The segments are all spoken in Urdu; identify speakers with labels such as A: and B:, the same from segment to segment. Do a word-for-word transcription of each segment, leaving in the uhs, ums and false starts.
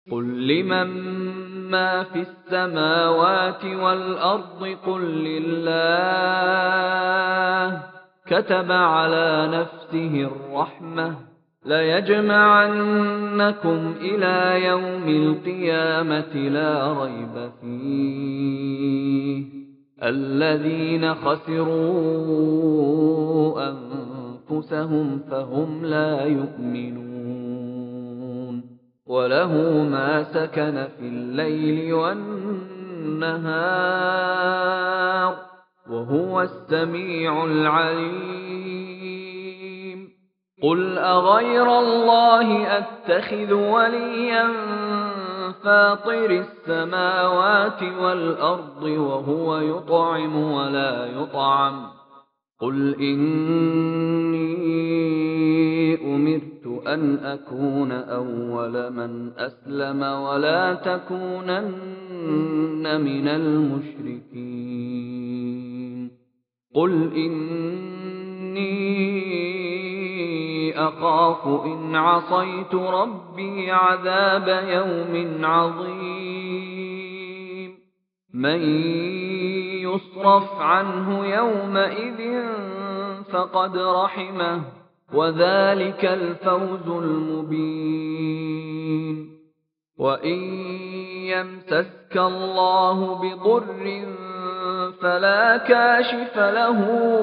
A: قل لمن ما في السماوات والأرض قل لله كتب على نفسه الرحمة ليجمعنكم إلى يوم القيامة لا ريب فيه الذين خسروا أنفسهم فهم لا يؤمنون وله ما سكن في الليل والنهار وهو السميع العليم قل أغير الله أتخذ وليا فاطر السماوات والأرض وهو يطعم ولا يطعم قل إني أمرت أن أكون أول من أسلم ولا تكونن من المشركين قل إني أخاف إن عصيت ربي عذاب يوم عظيم من يصرف عنه يومئذ فقد رحمه وذلك الفوز المبين وإن يمسسك الله بضر فلا كاشف له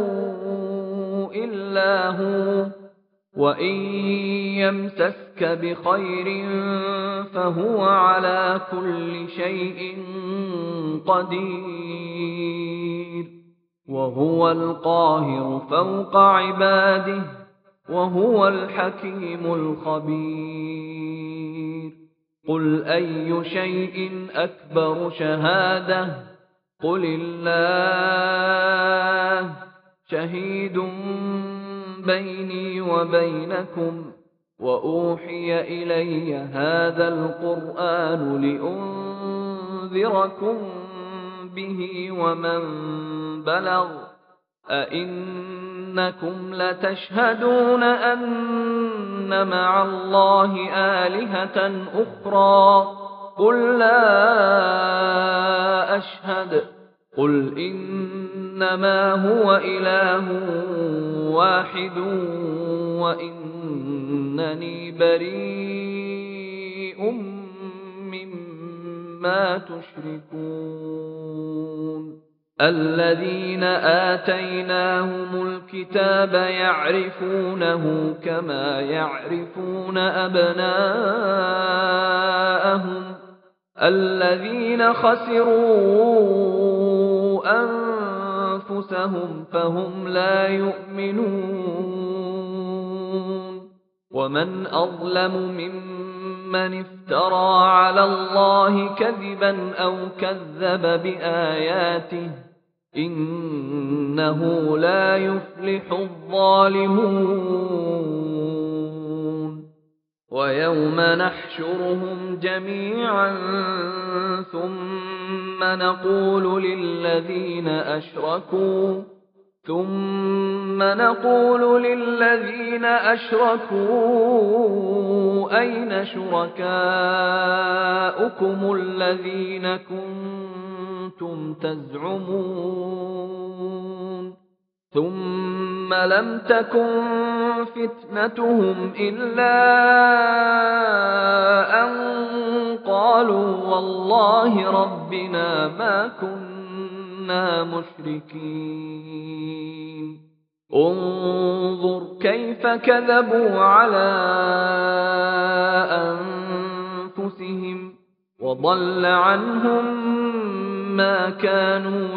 A: إلا هو وإن يمسسك بخير فهو على كل شيء قدير وهو القاهر فوق عباده وهو الحكيم الخبير قل أي شيء أكبر شهادة قل الله شهيد بيني وبينكم وأوحي إلي هذا القرآن لأنذركم به ومن بلغ أئنكم لتشهدون أن مع الله آلهة أخرى قل لا أشهد قل إنما هو إله واحد وإنني بريء مما تشركون الذين آتيناهم الكتاب يعرفونه كما يعرفون أبناءهم الذين خسروا أنفسهم فهم لا يؤمنون ومن أظلم ممن افترى على الله كذبا أو كذب بآياته إنه لا يفلح الظالمون ويوم نحشرهم جميعا ثم نقول للذين أشركوا ثم نقول للذين أشركوا أين شركاؤكم الذين كنتم تزعمون ثم لم تكن فتنتهم إلا أن قالوا والله ربنا ما كنا مشركين انظر كيف كذبوا على أنفسهم وضل عنهم ما كانوا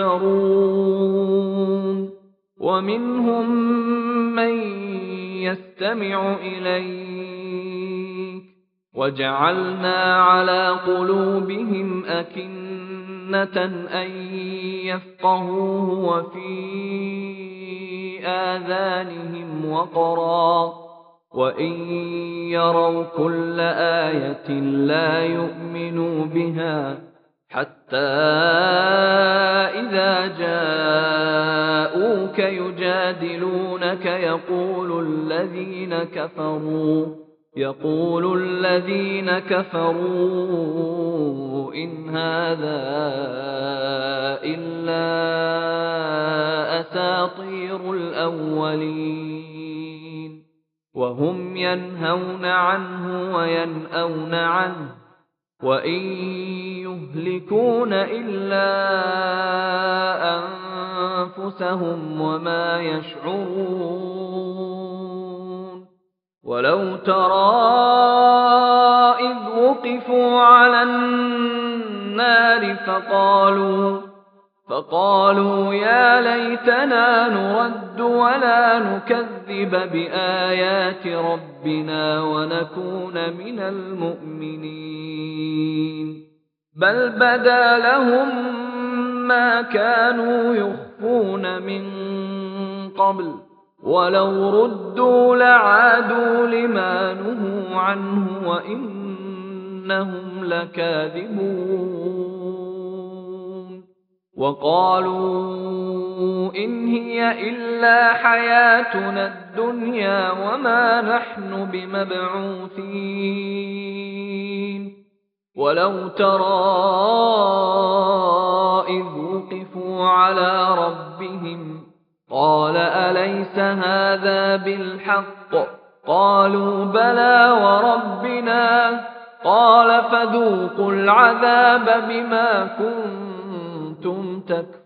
A: يفترون ومنهم من يستمع إليك وجعلنا على قلوبهم أكنة أن يفقهوه وفي آذانهم وقرا وإن يروا كل آية لا يؤمنوا بها حتى إذا جاءوك يجادلونك يقول الذين كفروا يقول الذين كفروا إن هذا إلا أساطير الأولين وهم ينهون عنه وينأون عنه وَإِن يُهْلِكُونَ إِلَّا أَنفُسَهُمْ وَمَا يَشْعُرُونَ وَلَوْ تَرَى إِذْ وُقِفُوا عَلَى النَّارِ فَقَالُوا فَقَالُوا يَا لَيْتَنَا نُرَدُّ وَلَا نُكَذِّبَ بِآيَاتِ رَبِّنَا وَنَكُونَ مِنَ الْمُؤْمِنِينَ بَلْ بَدَا لَهُم مَّا كَانُوا يُخْفُونَ مِن قَبْلُ وَلَوْ رُدُّوا لَعَادُوا لِمَا نُهُوا عَنْهُ وَإِنَّهُمْ لَكَاذِبُونَ وَقَالُوا إِنْ هِيَ إِلَّا حَيَاتُنَا الدُّنْيَا وَمَا نَحْنُ بِمَبْعُوثِينَ وَلَوْ تَرَى إِذْ وُقِفُوا عَلَى رَبِّهِمْ قَالَ أَلَيْسَ هَذَا بِالْحَقِّ قَالُوا بَلَى وَرَبِّنَا قَالَ فَذُوقُوا الْعَذَابَ بِمَا كُنتُمْ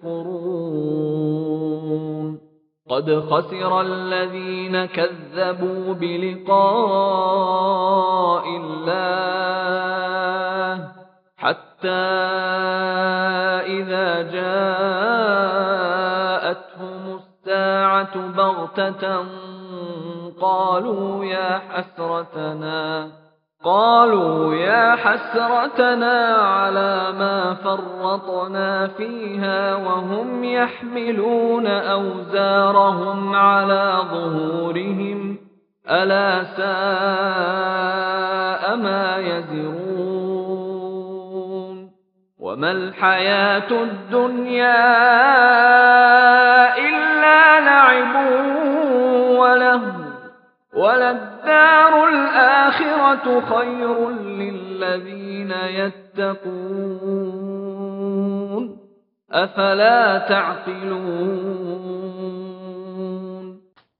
A: تَكْفُرُونَ قَدْ خَسِرَ الَّذِينَ كَذَّبُوا بِلِقَاءِ اللَّهِ حَتَّى إِذَا جَاءَتْهُمُ السَّاعَةُ بَغْتَةً قَالُوا يَا حَسْرَتَنَا قالوا يا حسرتنا على ما فرطنا فيها وهم يحملون أوزارهم على ظهورهم ألا ساء ما يزرون وما الحياة الدنيا إلا لعب ولهو وَلَلدَّارُ الْآخِرَةُ خَيْرٌ لِّلَّذِينَ يَتَّقُونَ أَفَلَا تَعْقِلُونَ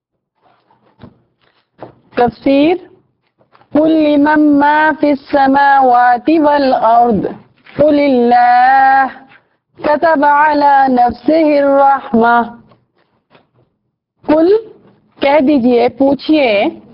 B: تفسیر قُل لِّمَن مَّا فِي السَّمَاوَاتِ وَالْأَرْضِ قُلِ اللَّهُ كَتَبَ عَلَى نَفْسِهِ الرَّحْمَةَ قُل کہہ دیجئے، پوچھئے،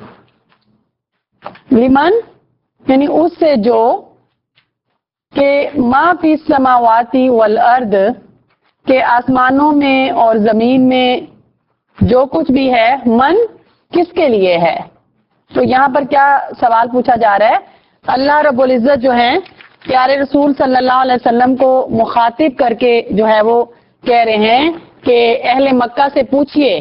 B: لمن یعنی اس سے جو کہ ما فی السماواتی والارض کہ آسمانوں میں اور زمین میں جو کچھ بھی ہے، من کس کے لیے ہے؟ تو یہاں پر کیا سوال پوچھا جا رہا ہے؟ اللہ رب العزت جو ہیں پیارے رسول صلی اللہ علیہ وسلم کو مخاطب کر کے جو ہے وہ کہہ رہے ہیں کہ اہل مکہ سے پوچھئے،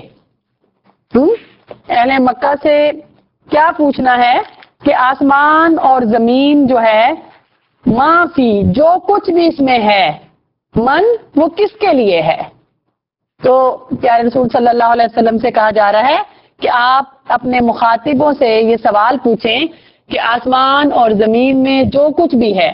B: اہل مکہ سے کیا پوچھنا ہے کہ آسمان اور زمین جو ہے ما فی جو کچھ بھی اس میں ہے، من وہ کس کے لیے ہے؟ تو پیارے رسول صلی اللہ علیہ وسلم سے کہا جا رہا ہے کہ آپ اپنے مخاطبوں سے یہ سوال پوچھیں کہ آسمان اور زمین میں جو کچھ بھی ہے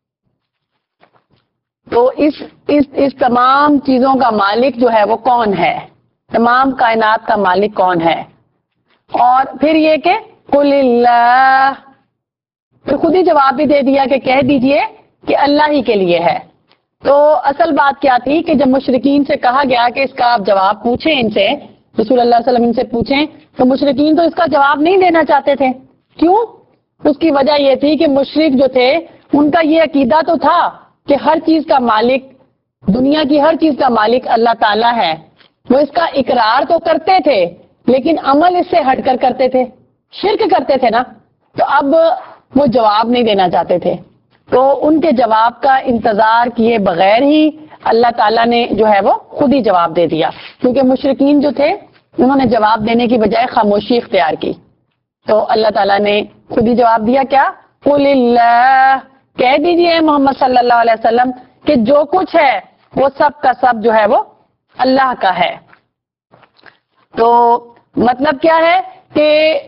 B: تو اس اس اس تمام چیزوں کا مالک جو ہے وہ کون ہے؟ تمام کائنات کا مالک کون ہے؟ اور پھر یہ کہ قُلِ اللَّهِ، پھر خود ہی جواب بھی دے دیا کہ کہہ دیجئے کہ اللہ ہی کے لیے ہے۔ تو اصل بات کیا تھی کہ جب مشرکین سے کہا گیا کہ اس کا آپ جواب پوچھیں ان سے، رسول اللہ صلی اللہ علیہ وسلم ان سے پوچھیں، تو مشرکین تو اس کا جواب نہیں دینا چاہتے تھے۔ کیوں؟ اس کی وجہ یہ تھی کہ مشرک جو تھے ان کا یہ عقیدہ تو تھا کہ ہر چیز کا مالک، دنیا کی ہر چیز کا مالک اللہ تعالیٰ ہے، وہ اس کا اقرار تو کرتے تھے لیکن عمل اس سے ہٹ کر کرتے تھے، شرک کرتے تھے نا، تو اب وہ جواب نہیں دینا چاہتے تھے۔ تو ان کے جواب کا انتظار کیے بغیر ہی اللہ تعالیٰ نے جو ہے وہ خود ہی جواب دے دیا، کیونکہ مشرکین جو تھے انہوں نے جواب دینے کی بجائے خاموشی اختیار کی، تو اللہ تعالیٰ نے خود ہی جواب دیا۔ کیا؟ قُلِ اللَّهِ، کہہ دیجئے محمد صلی اللہ علیہ وسلم کہ جو کچھ ہے وہ سب کا سب جو ہے وہ اللہ کا ہے۔ تو مطلب کیا ہے کہ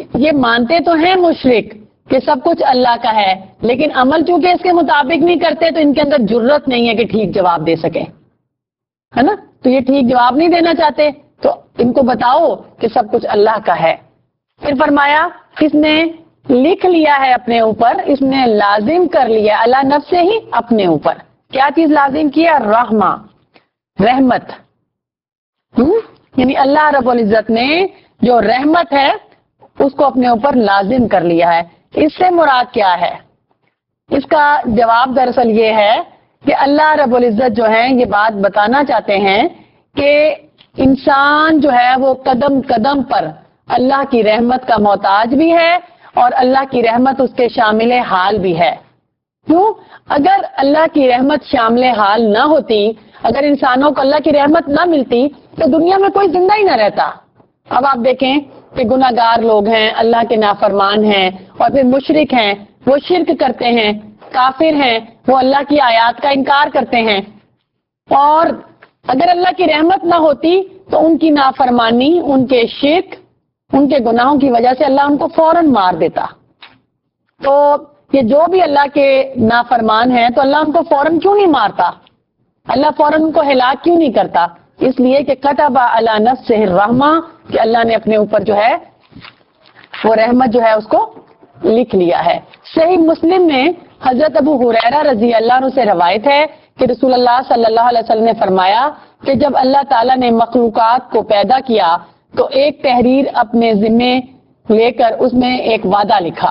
B: یہ مانتے تو ہیں مشرک کہ سب کچھ اللہ کا ہے، لیکن عمل چونکہ اس کے مطابق نہیں کرتے تو ان کے اندر جرت نہیں ہے کہ ٹھیک جواب دے سکیں، ہے نا؟ تو یہ ٹھیک جواب نہیں دینا چاہتے، تو ان کو بتاؤ کہ سب کچھ اللہ کا ہے۔ پھر فرمایا اس نے لکھ لیا ہے اپنے اوپر، اس نے لازم کر لیا اللہ نفس سے ہی اپنے اوپر، کیا چیز لازم کیا؟ رحمہ، رحمت، ہم؟ یعنی اللہ رب العزت نے جو رحمت ہے اس کو اپنے اوپر لازم کر لیا ہے۔ اس سے مراد کیا ہے؟ اس کا جواب دراصل یہ ہے کہ اللہ رب العزت جو ہے یہ بات بتانا چاہتے ہیں کہ انسان جو ہے وہ قدم قدم پر اللہ کی رحمت کا محتاج بھی ہے اور اللہ کی رحمت اس کے شامل حال بھی ہے۔ کیوں؟ اگر اللہ کی رحمت شامل حال نہ ہوتی، اگر انسانوں کو اللہ کی رحمت نہ ملتی تو دنیا میں کوئی زندہ ہی نہ رہتا۔ اب آپ دیکھیں کہ گناہ گار لوگ ہیں، اللہ کے نافرمان ہیں، اور پھر مشرک ہیں، وہ شرک کرتے ہیں، کافر ہیں، وہ اللہ کی آیات کا انکار کرتے ہیں، اور اگر اللہ کی رحمت نہ ہوتی تو ان کی نافرمانی، ان کے شرک، ان کے گناہوں کی وجہ سے اللہ ان کو فوراً مار دیتا۔ تو یہ جو بھی اللہ کے نافرمان ہیں تو اللہ ان کو فوراً کیوں نہیں مارتا؟ اللہ فوراً ان کو ہلاک کیوں نہیں کرتا؟ اس لیے کہ کتب علی نفسہ الرحمہ، کہ اللہ نے اپنے اوپر جو ہے وہ رحمت جو ہے اس کو لکھ لیا ہے۔ صحیح مسلم میں حضرت ابو ہریرہ رضی اللہ عنہ سے روایت ہے کہ رسول اللہ صلی اللہ علیہ وسلم نے فرمایا کہ جب اللہ تعالیٰ نے مخلوقات کو پیدا کیا تو ایک تحریر اپنے ذمے لے کر اس میں ایک وعدہ لکھا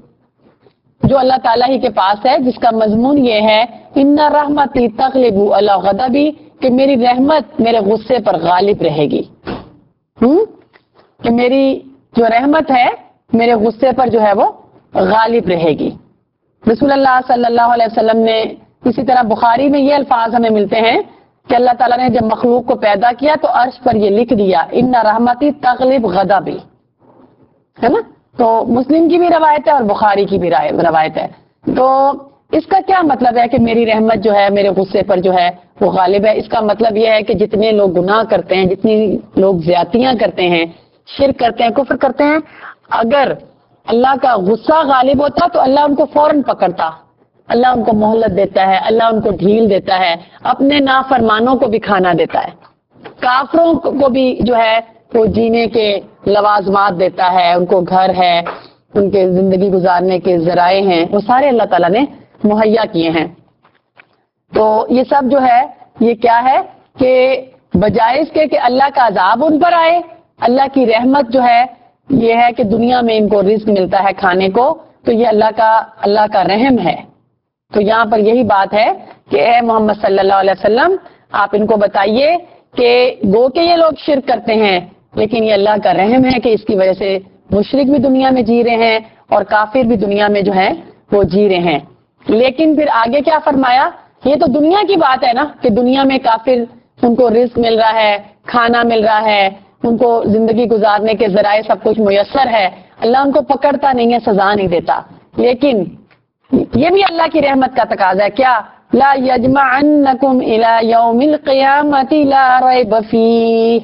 B: جو اللہ تعالیٰ ہی کے پاس ہے، جس کا مضمون یہ ہے ان رحمتی تغلب علی غضبی، کہ میری رحمت میرے غصے پر غالب رہے گی، ہم؟ کہ میری جو رحمت ہے میرے غصے پر جو ہے وہ غالب رہے گی۔ رسول اللہ صلی اللہ علیہ وسلم نے اسی طرح بخاری میں یہ الفاظ ہمیں ملتے ہیں کہ اللہ تعالیٰ نے جب مخلوق کو پیدا کیا تو عرش پر یہ لکھ دیا ان رحمتی تغلب غضبی، ہے نا؟ تو مسلم کی بھی روایت ہے اور بخاری کی بھی روایت ہے۔ تو اس کا کیا مطلب ہے کہ میری رحمت جو ہے میرے غصے پر جو ہے وہ غالب ہے؟ اس کا مطلب یہ ہے کہ جتنے لوگ گناہ کرتے ہیں، جتنی لوگ زیادتیاں کرتے ہیں، شرک کرتے ہیں، کفر کرتے ہیں، اگر اللہ کا غصہ غالب ہوتا تو اللہ ان کو فوراً پکڑتا، اللہ ان کو مہلت دیتا ہے، اللہ ان کو ڈھیل دیتا ہے، اپنے نافرمانوں کو بھی کھانا دیتا ہے، کافروں کو بھی جو ہے وہ جینے کے لوازمات دیتا ہے، ان کو گھر ہے، ان کے زندگی گزارنے کے ذرائع ہیں، وہ سارے اللہ تعالیٰ نے مہیا کیے ہیں۔ تو یہ سب جو ہے یہ کیا ہے کہ بجائے اس کے کہ اللہ کا عذاب ان پر آئے، اللہ کی رحمت جو ہے یہ ہے کہ دنیا میں ان کو رزق ملتا ہے کھانے کو، تو یہ اللہ کا اللہ کا رحم ہے۔ تو یہاں پر یہی بات ہے کہ اے محمد صلی اللہ علیہ وسلم آپ ان کو بتائیے کہ گو کہ یہ لوگ شرک کرتے ہیں لیکن یہ اللہ کا رحم ہے کہ اس کی وجہ سے مشرک بھی دنیا میں جی رہے ہیں اور کافر بھی دنیا میں جو ہے وہ جی رہے ہیں۔ لیکن پھر آگے کیا فرمایا؟ یہ تو دنیا کی بات ہے نا کہ دنیا میں کافر ان کو رزق مل رہا ہے، کھانا مل رہا ہے، ان کو زندگی گزارنے کے ذرائع سب کچھ میسر ہے، اللہ ان کو پکڑتا نہیں ہے، سزا نہیں دیتا۔ لیکن یہ بھی اللہ کی رحمت کا تقاضا ہے، کیا؟ لا یجمعنکم الی یوم القیامۃ لا ریب فیہ،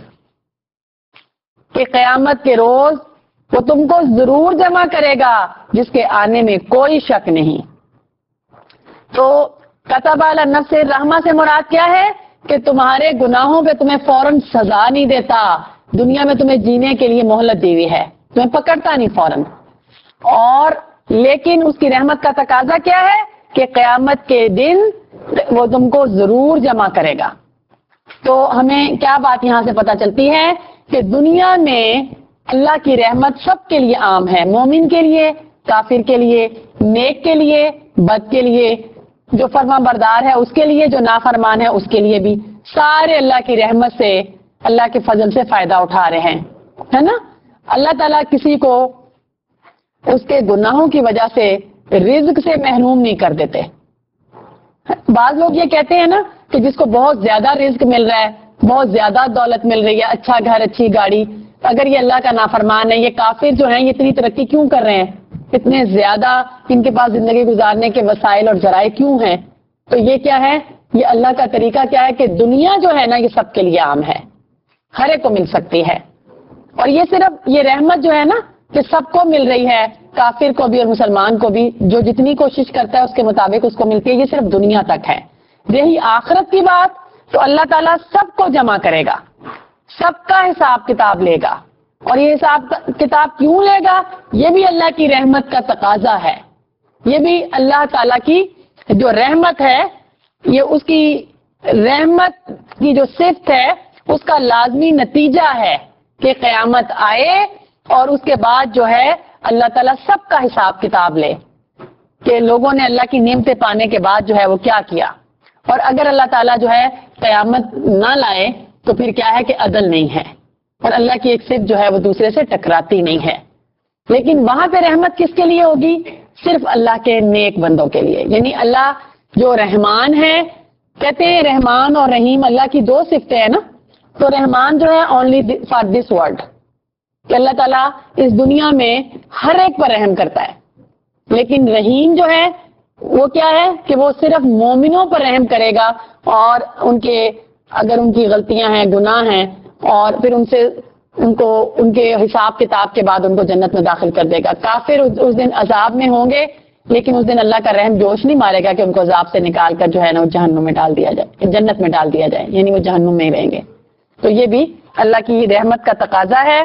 B: کہ قیامت کے روز وہ تم کو ضرور جمع کرے گا جس کے آنے میں کوئی شک نہیں۔ تو کتب علی نفس الرحمہ سے مراد کیا ہے کہ تمہارے گناہوں پہ تمہیں فوراً سزا نہیں دیتا، دنیا میں تمہیں جینے کے لیے مہلت دی ہوئی ہے، تمہیں پکڑتا نہیں فوراً، اور لیکن اس کی رحمت کا تقاضا کیا ہے کہ قیامت کے دن وہ تم کو ضرور جمع کرے گا۔ تو ہمیں کیا بات یہاں سے پتہ چلتی ہے کہ دنیا میں اللہ کی رحمت سب کے لیے عام ہے، مومن کے لیے، کافر کے لیے، نیک کے لیے، بد کے لیے، جو فرما بردار ہے اس کے لیے، جو نافرمان ہے اس کے لیے بھی، سارے اللہ کی رحمت سے، اللہ کے فضل سے فائدہ اٹھا رہے ہیں، ہے نا؟ اللہ تعالیٰ کسی کو اس کے گناہوں کی وجہ سے رزق سے محروم نہیں کر دیتے۔ بعض لوگ یہ کہتے ہیں نا کہ جس کو بہت زیادہ رزق مل رہا ہے، بہت زیادہ دولت مل رہی ہے، اچھا گھر، اچھی گاڑی، اگر یہ اللہ کا نافرمان ہے، یہ کافر جو ہیں یہ اتنی ترقی کیوں کر رہے ہیں، اتنے زیادہ ان کے پاس زندگی گزارنے کے وسائل اور ذرائع کیوں ہیں؟ تو یہ کیا ہے؟ یہ اللہ کا طریقہ کیا ہے کہ دنیا جو ہے نا یہ سب کے لیے عام ہے، ہر ایک کو مل سکتی ہے، اور یہ صرف یہ رحمت جو ہے نا کہ سب کو مل رہی ہے، کافر کو بھی اور مسلمان کو بھی، جو جتنی کوشش کرتا ہے اس کے مطابق اس کو ملتی ہے، یہ صرف دنیا تک ہے۔ یہی آخرت کی بات تو اللہ تعالیٰ سب کو جمع کرے گا، سب کا حساب کتاب لے گا، اور یہ حساب کتاب کیوں لے گا؟ یہ بھی اللہ کی رحمت کا تقاضا ہے، یہ بھی اللہ تعالیٰ کی جو رحمت ہے، یہ اس کی رحمت کی جو صفت ہے اس کا لازمی نتیجہ ہے کہ قیامت آئے اور اس کے بعد جو ہے اللہ تعالیٰ سب کا حساب کتاب لے کہ لوگوں نے اللہ کی نعمتیں پانے کے بعد جو ہے وہ کیا کیا۔ اور اگر اللہ تعالیٰ جو ہے قیامت نہ لائے تو پھر کیا ہے کہ عدل نہیں ہے، اور اللہ کی ایک صفت جو ہے وہ دوسرے سے ٹکراتی نہیں ہے۔ لیکن وہاں پہ رحمت کس کے لیے ہوگی؟ صرف اللہ کے نیک بندوں کے لیے، یعنی اللہ جو رحمان ہے، کہتے ہیں رحمان اور رحیم اللہ کی دو صفتیں ہیں نا، تو رحمان جو ہے اونلی فار دس ورلڈ، کہ اللہ تعالیٰ اس دنیا میں ہر ایک پر رحم کرتا ہے، لیکن رحیم جو ہے وہ کیا ہے کہ وہ صرف مومنوں پر رحم کرے گا، اور ان کے اگر ان کی غلطیاں ہیں، گناہ ہیں، اور پھر ان سے ان کو ان کے حساب کتاب کے بعد ان کو جنت میں داخل کر دے گا۔ کافر اس دن عذاب میں ہوں گے، لیکن اس دن اللہ کا رحم جوش نہیں مارے گا کہ ان کو عذاب سے نکال کر جو ہے نا وہ جہنم میں ڈال دیا جائے، جنت میں ڈال دیا جائے، یعنی وہ جہنم میں ہی رہیں گے۔ تو یہ بھی اللہ کی رحمت کا تقاضا ہے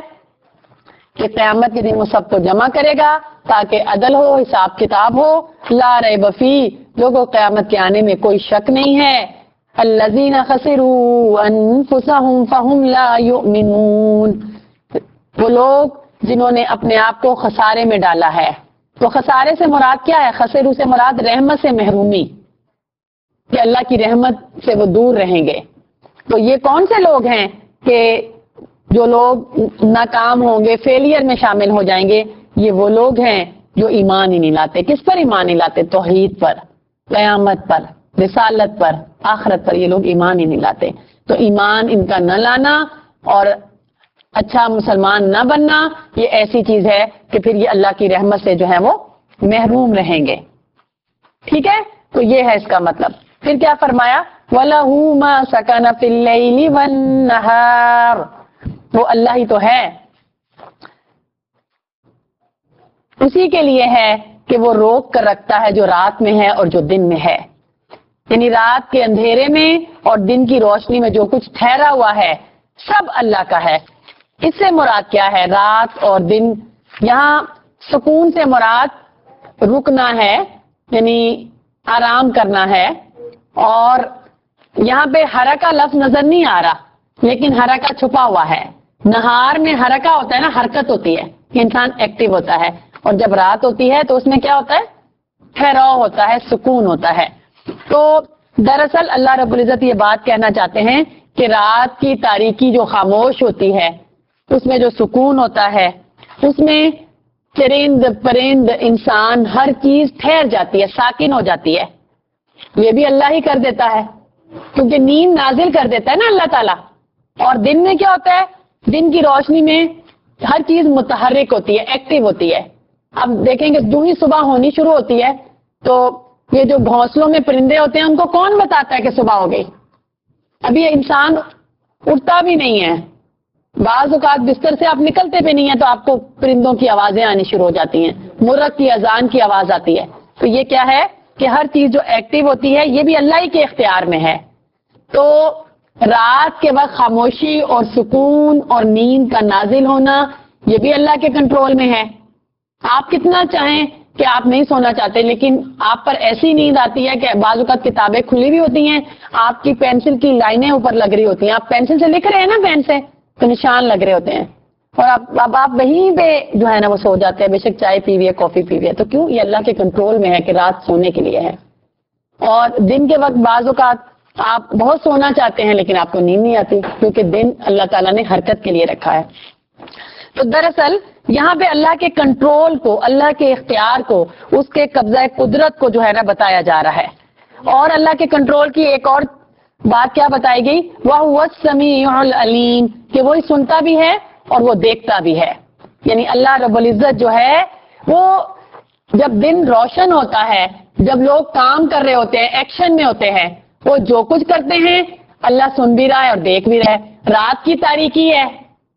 B: کہ قیامت کے دن وہ سب کو جمع کرے گا تاکہ عدل ہو، حساب کتاب ہو۔ لا ریب فی، لوگوں قیامت کے آنے میں کوئی شک نہیں ہے۔ الذین خسروا انفسهم فهم لا یؤمنون، وہ لوگ جنہوں نے اپنے آپ کو خسارے میں ڈالا ہے۔ تو خسارے سے مراد کیا ہے؟ خسرو سے مراد رحمت سے محرومی، کہ اللہ کی رحمت سے وہ دور رہیں گے۔ تو یہ کون سے لوگ ہیں کہ جو لوگ ناکام ہوں گے، فیلئر میں شامل ہو جائیں گے؟ یہ وہ لوگ ہیں جو ایمان ہی نہیں لاتے۔ کس پر ایمان نہیں لاتے؟ توحید پر، قیامت پر، رسالت پر، آخرت پر، یہ لوگ ایمان ہی نہیں لاتے۔ تو ایمان ان کا نہ لانا اور اچھا مسلمان نہ بننا یہ ایسی چیز ہے کہ پھر یہ اللہ کی رحمت سے جو ہے وہ محروم رہیں گے۔ ٹھیک ہے، تو یہ ہے اس کا مطلب۔ پھر کیا فرمایا؟ وَلَهُ مَا سَكَنَ فِي اللَّيْلِ وَالنَّهَارِ، وہ اللہ ہی تو ہے، اسی کے لیے ہے کہ وہ روک کر رکھتا ہے جو رات میں ہے اور جو دن میں ہے، یعنی رات کے اندھیرے میں اور دن کی روشنی میں جو کچھ ٹھہرا ہوا ہے سب اللہ کا ہے۔ اس سے مراد کیا ہے؟ رات اور دن، یہاں سکون سے مراد رکنا ہے، یعنی آرام کرنا ہے، اور یہاں پہ حرکہ لفظ نظر نہیں آ رہا لیکن حرکہ چھپا ہوا ہے۔ نہار میں حرکہ ہوتا ہے نا، حرکت ہوتی ہے، انسان ایکٹیو ہوتا ہے، اور جب رات ہوتی ہے تو اس میں کیا ہوتا ہے؟ ٹھہراؤ ہوتا ہے، سکون ہوتا ہے۔ تو دراصل اللہ رب العزت یہ بات کہنا چاہتے ہیں کہ رات کی تاریکی جو خاموش ہوتی ہے اس میں جو سکون ہوتا ہے، اس میں چرند پرند انسان ہر چیز ٹھہر جاتی ہے، ساکن ہو جاتی ہے۔ یہ بھی اللہ ہی کر دیتا ہے، کیونکہ نیند نازل کر دیتا ہے نا اللہ تعالیٰ۔ اور دن میں کیا ہوتا ہے؟ دن کی روشنی میں ہر چیز متحرک ہوتی ہے، ایکٹیو ہوتی ہے۔ اب دیکھیں گے جو ہی صبح ہونی شروع ہوتی ہے تو یہ جو گھونسلوں میں پرندے ہوتے ہیں ان کو کون بتاتا ہے کہ صبح ہو گئی؟ ابھی انسان اٹھتا بھی نہیں ہے، بعض اوقات بستر سے آپ نکلتے بھی نہیں ہیں تو آپ کو پرندوں کی آوازیں آنی شروع ہو جاتی ہیں، مرغ کی اذان کی آواز آتی ہے۔ تو یہ کیا ہے کہ ہر چیز جو ایکٹیو ہوتی ہے یہ بھی اللہ ہی کے اختیار میں ہے۔ تو رات کے وقت خاموشی اور سکون اور نیند کا نازل ہونا یہ بھی اللہ کے کنٹرول میں ہے۔ آپ کتنا چاہیں کہ آپ نہیں سونا چاہتے لیکن آپ پر ایسی نیند آتی ہے کہ بعض اوقات کتابیں کھلی ہوئی ہوتی ہیں، آپ کی پینسل کی لائنیں اوپر لگ رہی ہوتی ہیں، آپ پینسل سے لکھ رہے ہیں نا، پین سے تو نشان لگ رہے ہوتے ہیں، اور اب اب آپ وہیں پہ جو ہے نا وہ سو جاتے ہیں، بے شک چائے پی ہوئی ہے، کافی پی ہوئی ہے۔ تو کیوں؟ یہ اللہ کے کنٹرول میں ہے کہ رات سونے کے لیے ہے۔ اور دن کے وقت بعض اوقات آپ بہت سونا چاہتے ہیں لیکن آپ کو نیند نہیں آتی، کیونکہ دن اللہ تعالیٰ نے حرکت کے لیے رکھا ہے۔ تو دراصل یہاں پہ اللہ کے کنٹرول کو، اللہ کے اختیار کو، اس کے قبضہ قدرت کو جو ہے نا بتایا جا رہا ہے۔ اور اللہ کے کنٹرول کی ایک اور بات کیا بتائی گئی؟ وَهُوَ السَّمِيعُ الْعَلِيمُ، کہ وہی سنتا بھی ہے اور وہ دیکھتا بھی ہے۔ یعنی اللہ رب العزت جو ہے وہ جب دن روشن ہوتا ہے، جب لوگ کام کر رہے ہوتے ہیں، ایکشن میں ہوتے ہیں، وہ جو کچھ کرتے ہیں اللہ سن بھی رہا ہے اور دیکھ بھی رہا ہے۔ رات کی تاریکی ہے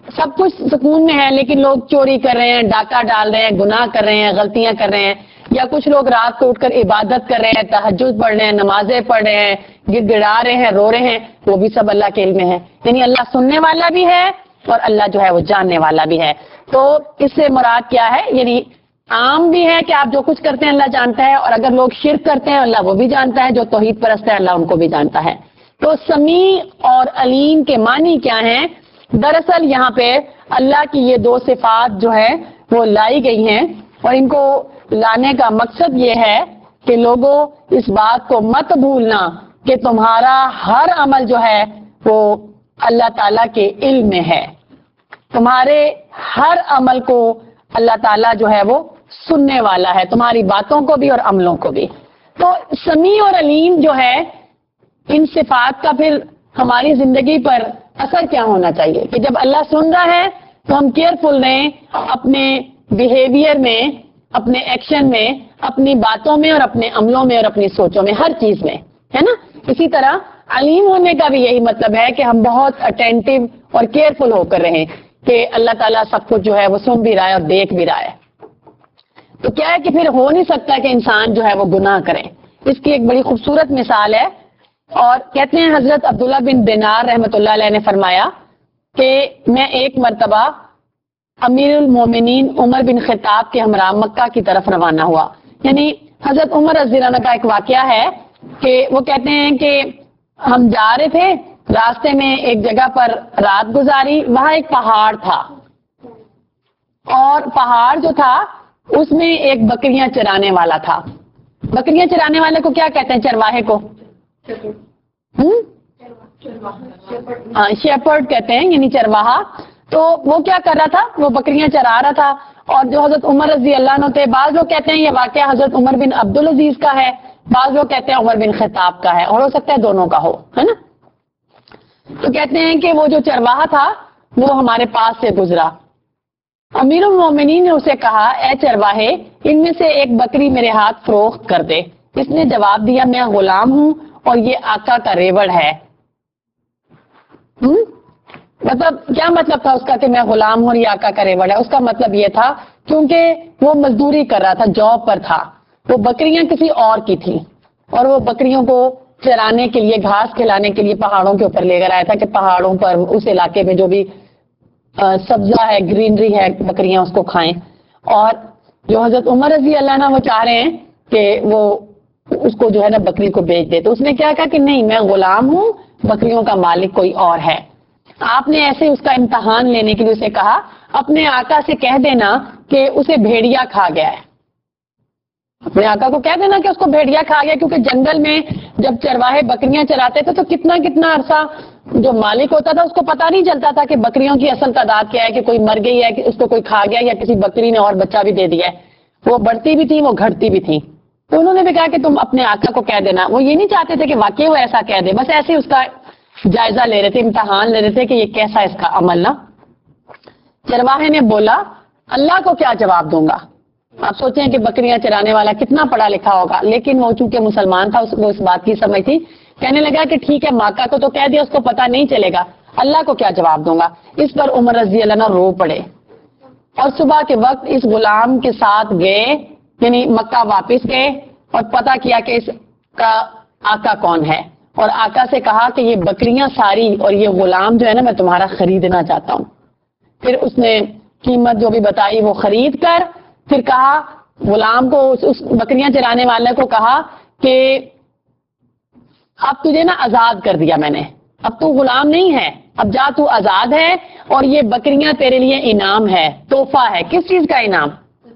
B: سب کچھ سکون میں ہے لیکن لوگ چوری کر رہے ہیں, ڈاکہ ڈال رہے ہیں, گناہ کر رہے ہیں, غلطیاں کر رہے ہیں, یا کچھ لوگ رات کو اٹھ کر عبادت کر رہے ہیں, تہجد پڑھ رہے ہیں, نمازیں پڑھ رہے ہیں, گڑ گڑا رہے ہیں, رو رہے ہیں, وہ بھی سب اللہ کے علم میں ہے. یعنی اللہ سننے والا بھی ہے اور اللہ جو ہے وہ جاننے والا بھی ہے. تو اس سے مراد کیا ہے, یعنی عام بھی ہے کہ آپ جو کچھ کرتے ہیں اللہ جانتا ہے, اور اگر لوگ شرک کرتے ہیں اللہ وہ بھی جانتا ہے, جو توحید پرست ہے اللہ ان کو بھی جانتا ہے. تو سمیع اور علیم کے معنی کیا ہیں؟ دراصل یہاں پہ اللہ کی یہ دو صفات جو ہے وہ لائی گئی ہیں, اور ان کو لانے کا مقصد یہ ہے کہ لوگوں اس بات کو مت بھولنا کہ تمہارا ہر عمل جو ہے وہ اللہ تعالیٰ کے علم میں ہے. تمہارے ہر عمل کو اللہ تعالیٰ جو ہے وہ سننے والا ہے, تمہاری باتوں کو بھی اور عملوں کو بھی. تو سمیع اور علیم جو ہے ان صفات کا پھر ہماری زندگی پر اثر کیا ہونا چاہیے کہ جب اللہ سن رہا ہے تو ہم کیئرفل رہیں اپنے بیہیویئر میں, اپنے ایکشن میں, اپنی باتوں میں اور اپنے عملوں میں اور اپنی سوچوں میں, ہر چیز میں, ہے نا. اسی طرح علیم ہونے کا بھی یہی مطلب ہے کہ ہم بہت اٹینٹو اور کیئرفل ہو کر رہیں کہ اللہ تعالیٰ سب کچھ جو ہے وہ سن بھی رہا ہے اور دیکھ بھی رہا ہے. تو کیا ہے کہ پھر ہو نہیں سکتا کہ انسان جو ہے وہ گناہ کرے. اس کی ایک بڑی خوبصورت مثال ہے, اور کہتے ہیں حضرت عبداللہ بن دینار رحمۃ اللہ علیہ نے فرمایا کہ میں ایک مرتبہ امیر المومنین عمر بن خطاب کے ہمراہ مکہ کی طرف روانہ ہوا. یعنی حضرت عمر رضی اللہ عنہ کا ایک واقعہ ہے کہ وہ کہتے ہیں کہ ہم جا رہے تھے, راستے میں ایک جگہ پر رات گزاری, وہاں ایک پہاڑ تھا, اور پہاڑ جو تھا اس میں ایک بکریاں چرانے والا تھا. بکریاں چرانے والے کو کیا کہتے ہیں؟ چرواہے کو ہاں شیپرڈ کہتے ہیں, یعنی چرواہا. تو وہ کیا کر رہا تھا, وہ بکریاں چرا رہا تھا, اور جو حضرت عمر رضی اللہ عنہ تھے, بعض لوگ کہتے ہیں یہ واقعہ حضرت عمر بن عبد العزیز کا ہے, بعض لوگ کہتے ہیں عمر بن خطاب کا ہے, اور ہو سکتا ہے دونوں کا ہو, ہے نا. تو کہتے ہیں کہ وہ جو چرواہا تھا وہ ہمارے پاس سے گزرا. امیر المومنین نے اسے کہا, اے چرواہے ان میں سے ایک بکری میرے ہاتھ فروخت کر دے. اس نے جواب دیا, میں غلام ہوں اور یہ آقا کا ریوڑ ہے. ہم؟ مطلب کیا مطلب تھا اس کا کہ میں غلام ہوں اور یہ آقا کا ریوڑ ہے؟ اس کا مطلب یہ تھا کیونکہ وہ مزدوری کر رہا تھا, جاب پر تھا, وہ بکریاں کسی اور کی تھی, اور وہ بکریوں کو چرانے کے لیے, گھاس کھلانے کے لیے پہاڑوں کے اوپر لے کر آیا تھا کہ پہاڑوں پر اس علاقے میں جو بھی سبزہ ہے, گرینری ہے, بکریاں اس کو کھائیں. اور جو حضرت عمر رضی اللہ عنہ وہ چاہ رہے ہیں کہ وہ اس کو جو ہے نا بکری کو بیچ دے, تو اس نے کیا کہا کہ نہیں, میں غلام ہوں, بکریوں کا مالک کوئی اور ہے. آپ نے ایسے اس کا امتحان لینے کے لیے اسے کہا, اپنے آقا سے کہہ دینا کہ اسے بھیڑیا کھا گیا ہے. اپنے آقا کو کہہ دینا کہ اس کو بھیڑیا کھا گیا, کیونکہ جنگل میں جب چرواہے بکریاں چراتے تھے تو کتنا کتنا عرصہ جو مالک ہوتا تھا اس کو پتا نہیں چلتا تھا کہ بکریوں کی اصل تعداد کیا ہے, کہ کوئی مر گئی ہے, کہ اس کو کوئی کھا گیا, یا کسی بکری نے اور بچہ بھی دے دیا ہے. وہ بڑھتی بھی تھی, وہ گھٹتی بھی تھی. تو انہوں نے بھی کہا کہ تم اپنے آقا کو کہہ دینا. وہ یہ نہیں چاہتے تھے کہ واقعی وہ ایسا کہہ دے, بس ایسے اس کا جائزہ لے رہے تھے, امتحان لے رہے تھے کہ یہ کیسا اس کا عمل. نا چرواہے نے بولا, اللہ کو کیا جواب دوں گا. آپ سوچیں کہ بکریاں چرانے والا کتنا پڑھا لکھا ہوگا, لیکن وہ چونکہ مسلمان تھا, وہ اس بات کی سمجھ تھی. کہنے لگا کہ ٹھیک ہے, ماکا کو تو کہہ دیا, اس کو پتا نہیں چلے گا, اللہ کو کیا جواب دوں گا. اس پر عمر رضی اللہ عنہ رو پڑے, اور صبح کے وقت اس غلام کے ساتھ گئے, یعنی مکہ واپس گئے, اور پتا کیا کہ اس کا آقا کون ہے, اور آقا سے کہا کہ یہ بکریاں ساری اور یہ غلام جو ہے نا میں تمہارا خریدنا چاہتا ہوں. پھر اس نے قیمت جو بھی بتائی وہ خرید کر پھر کہا غلام کو, اس بکریاں چرانے والے کو کہا کہ اب تجھے نا آزاد کر دیا میں نے, اب تو غلام نہیں ہے, اب جا تو آزاد ہے, اور یہ بکریاں تیرے لیے انعام ہے, تحفہ ہے. کس چیز کا انعام؟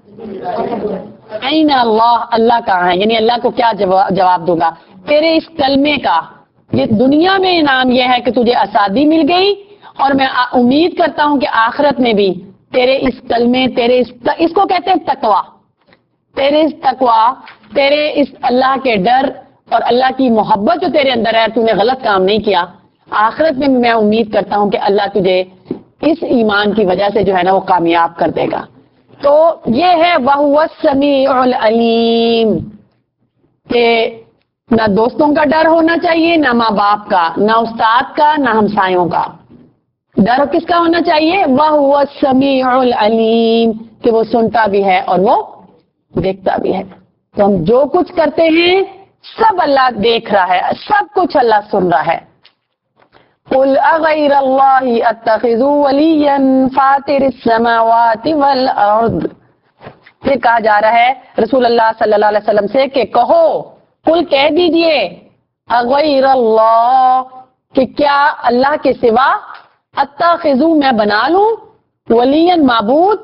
B: این اللہ, اللہ کہاں ہے, یعنی اللہ کو کیا جواب دوں گا تیرے اس کلمے کا. یہ دنیا میں انعام یہ ہے کہ تجھے آزادی مل گئی, اور میں امید کرتا ہوں کہ آخرت میں بھی تیرے اس کلمے, تیرے اس, اس کو کہتے ہیں تقویٰ, تیرے اس تقویٰ, تیرے اس اللہ کے ڈر اور اللہ کی محبت جو تیرے اندر ہے, تو نے غلط کام نہیں کیا, آخرت میں میں امید کرتا ہوں کہ اللہ تجھے اس ایمان کی وجہ سے جو ہے نا وہ کامیاب کر دے گا. تو یہ ہے وَهُوَ السَّمِيعُ الْعَلِيمُ, کہ نہ دوستوں کا ڈر ہونا چاہیے, نہ ماں باپ کا, نہ استاد کا, نہ ہمسایوں کا. ڈر کس کا ہونا چاہیے؟ وَهُوَ السَّمِيعُ الْعَلِيمُ، کہ وہ سنتا بھی ہے اور وہ دیکھتا بھی ہے. تو ہم جو کچھ کرتے ہیں سب اللہ دیکھ رہا ہے، سب کچھ اللہ سن رہا ہے. قُلْ أَغَيْرَ اللَّهِ أَتَّخِذُ وَلِيًّا فَاطِرِ السَّمَاوَاتِ وَالْأَرْضِ. پھر کہا جا رہا ہے رسول اللہ صلی اللہ علیہ وسلم سے کہ کہو، قل کہہ دیجئے، اغیر اللہ، کہ کیا اللہ کے سوا، اتخذو میں بنا لوں، ولین معبود.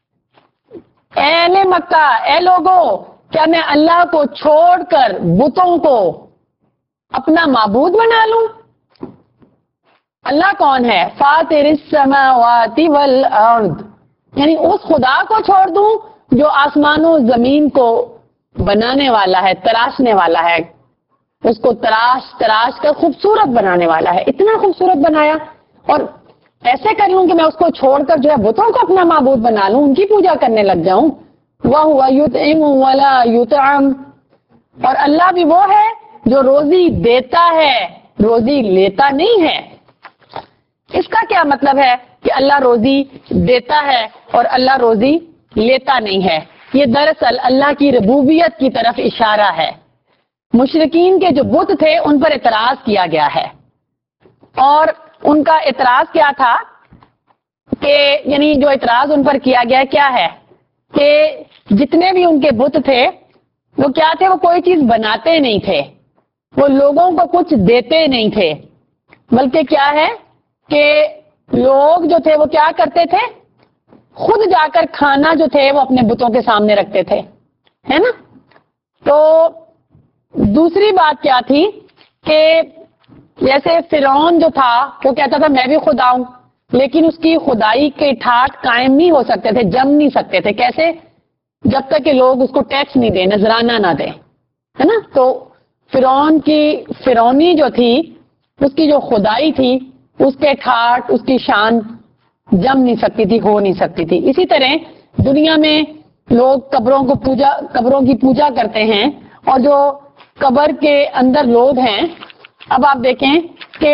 B: اے اہل مکہ، اے لوگو، کیا میں اللہ کو چھوڑ کر بتوں کو اپنا معبود بنا لوں؟ اللہ کون ہے؟ فاطر السماوات والارض، یعنی اس خدا کو چھوڑ دوں جو آسمان و زمین کو بنانے والا ہے، تراشنے والا ہے، اس کو تراش تراش کر خوبصورت بنانے والا ہے. اتنا خوبصورت بنایا، اور ایسے کر لوں کہ میں اس کو چھوڑ کر جو ہے بتوں کو اپنا معبود بنا لوں، ان کی پوجا کرنے لگ جاؤں. وَهُوَ يُطْعِمُ وَلَا يُطْعَمُ، اور اللہ بھی وہ ہے جو روزی دیتا ہے، روزی لیتا نہیں ہے. اس کا کیا مطلب ہے کہ اللہ روزی دیتا ہے اور اللہ روزی لیتا نہیں ہے؟ یہ دراصل اللہ کی ربوبیت کی طرف اشارہ ہے. مشرکین کے جو بت تھے ان پر اعتراض کیا گیا ہے، اور ان کا اعتراض کیا تھا کہ یعنی جو اعتراض ان پر کیا گیا کیا ہے کہ جتنے بھی ان کے بت تھے وہ کیا تھے؟ وہ کوئی چیز بناتے نہیں تھے، وہ لوگوں کو کچھ دیتے نہیں تھے، بلکہ کیا ہے کہ لوگ جو تھے وہ کیا کرتے تھے؟ خود جا کر کھانا جو تھے وہ اپنے بتوں کے سامنے رکھتے تھے، ہے نا. تو دوسری بات کیا تھی کہ جیسے فرعون جو تھا وہ کہتا تھا میں بھی خدا ہوں، لیکن اس کی خدائی کے ٹھاٹ قائم نہیں ہو سکتے تھے، جم نہیں سکتے تھے. کیسے؟ جب تک کہ لوگ اس کو ٹیکس نہیں دیں، نذرانہ نہ دیں، ہے نا. تو فرعون کی فرعونی جو تھی، اس کی جو خدائی تھی، اس کے ٹھاٹ، اس کی شان جم نہیں سکتی تھی، ہو نہیں سکتی تھی. اسی طرح دنیا میں لوگ قبروں کو پوجا قبروں کی پوجا کرتے ہیں، اور جو قبر کے اندر لوگ ہیں، اب آپ دیکھیں کہ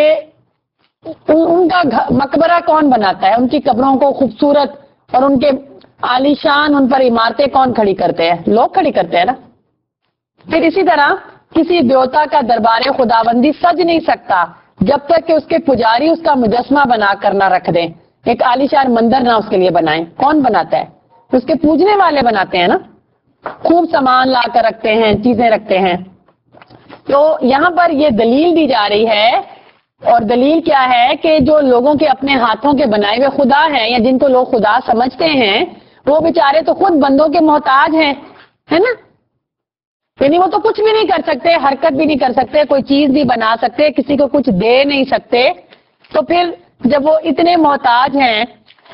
B: ان کا مقبرہ کون بناتا ہے؟ ان کی قبروں کو خوبصورت اور ان کے عالیشان ان پر عمارتیں کون کھڑی کرتے ہیں؟ لوگ کھڑی کرتے ہیں نا. پھر اسی طرح کسی دیوتا کا دربار خداوندی سج نہیں سکتا جب تک کہ اس کے پجاری اس کا مجسمہ بنا کر نہ رکھ دیں، ایک عالیشان مندر نہ اس کے لیے بنائیں. کون بناتا ہے؟ اس کے پوجنے والے بناتے ہیں نا. خوب سامان لا کر رکھتے ہیں، چیزیں رکھتے ہیں. تو یہاں پر یہ دلیل دی جا رہی ہے، اور دلیل کیا ہے کہ جو لوگوں کے اپنے ہاتھوں کے بنائے ہوئے خدا ہیں، یا جن کو لوگ خدا سمجھتے ہیں، وہ بیچارے تو خود بندوں کے محتاج ہیں، ہے نا. یعنی وہ تو کچھ بھی نہیں کر سکتے، حرکت بھی نہیں کر سکتے، کوئی چیز نہیں بنا سکتے، کسی کو کچھ دے نہیں سکتے. تو پھر جب وہ اتنے محتاج ہیں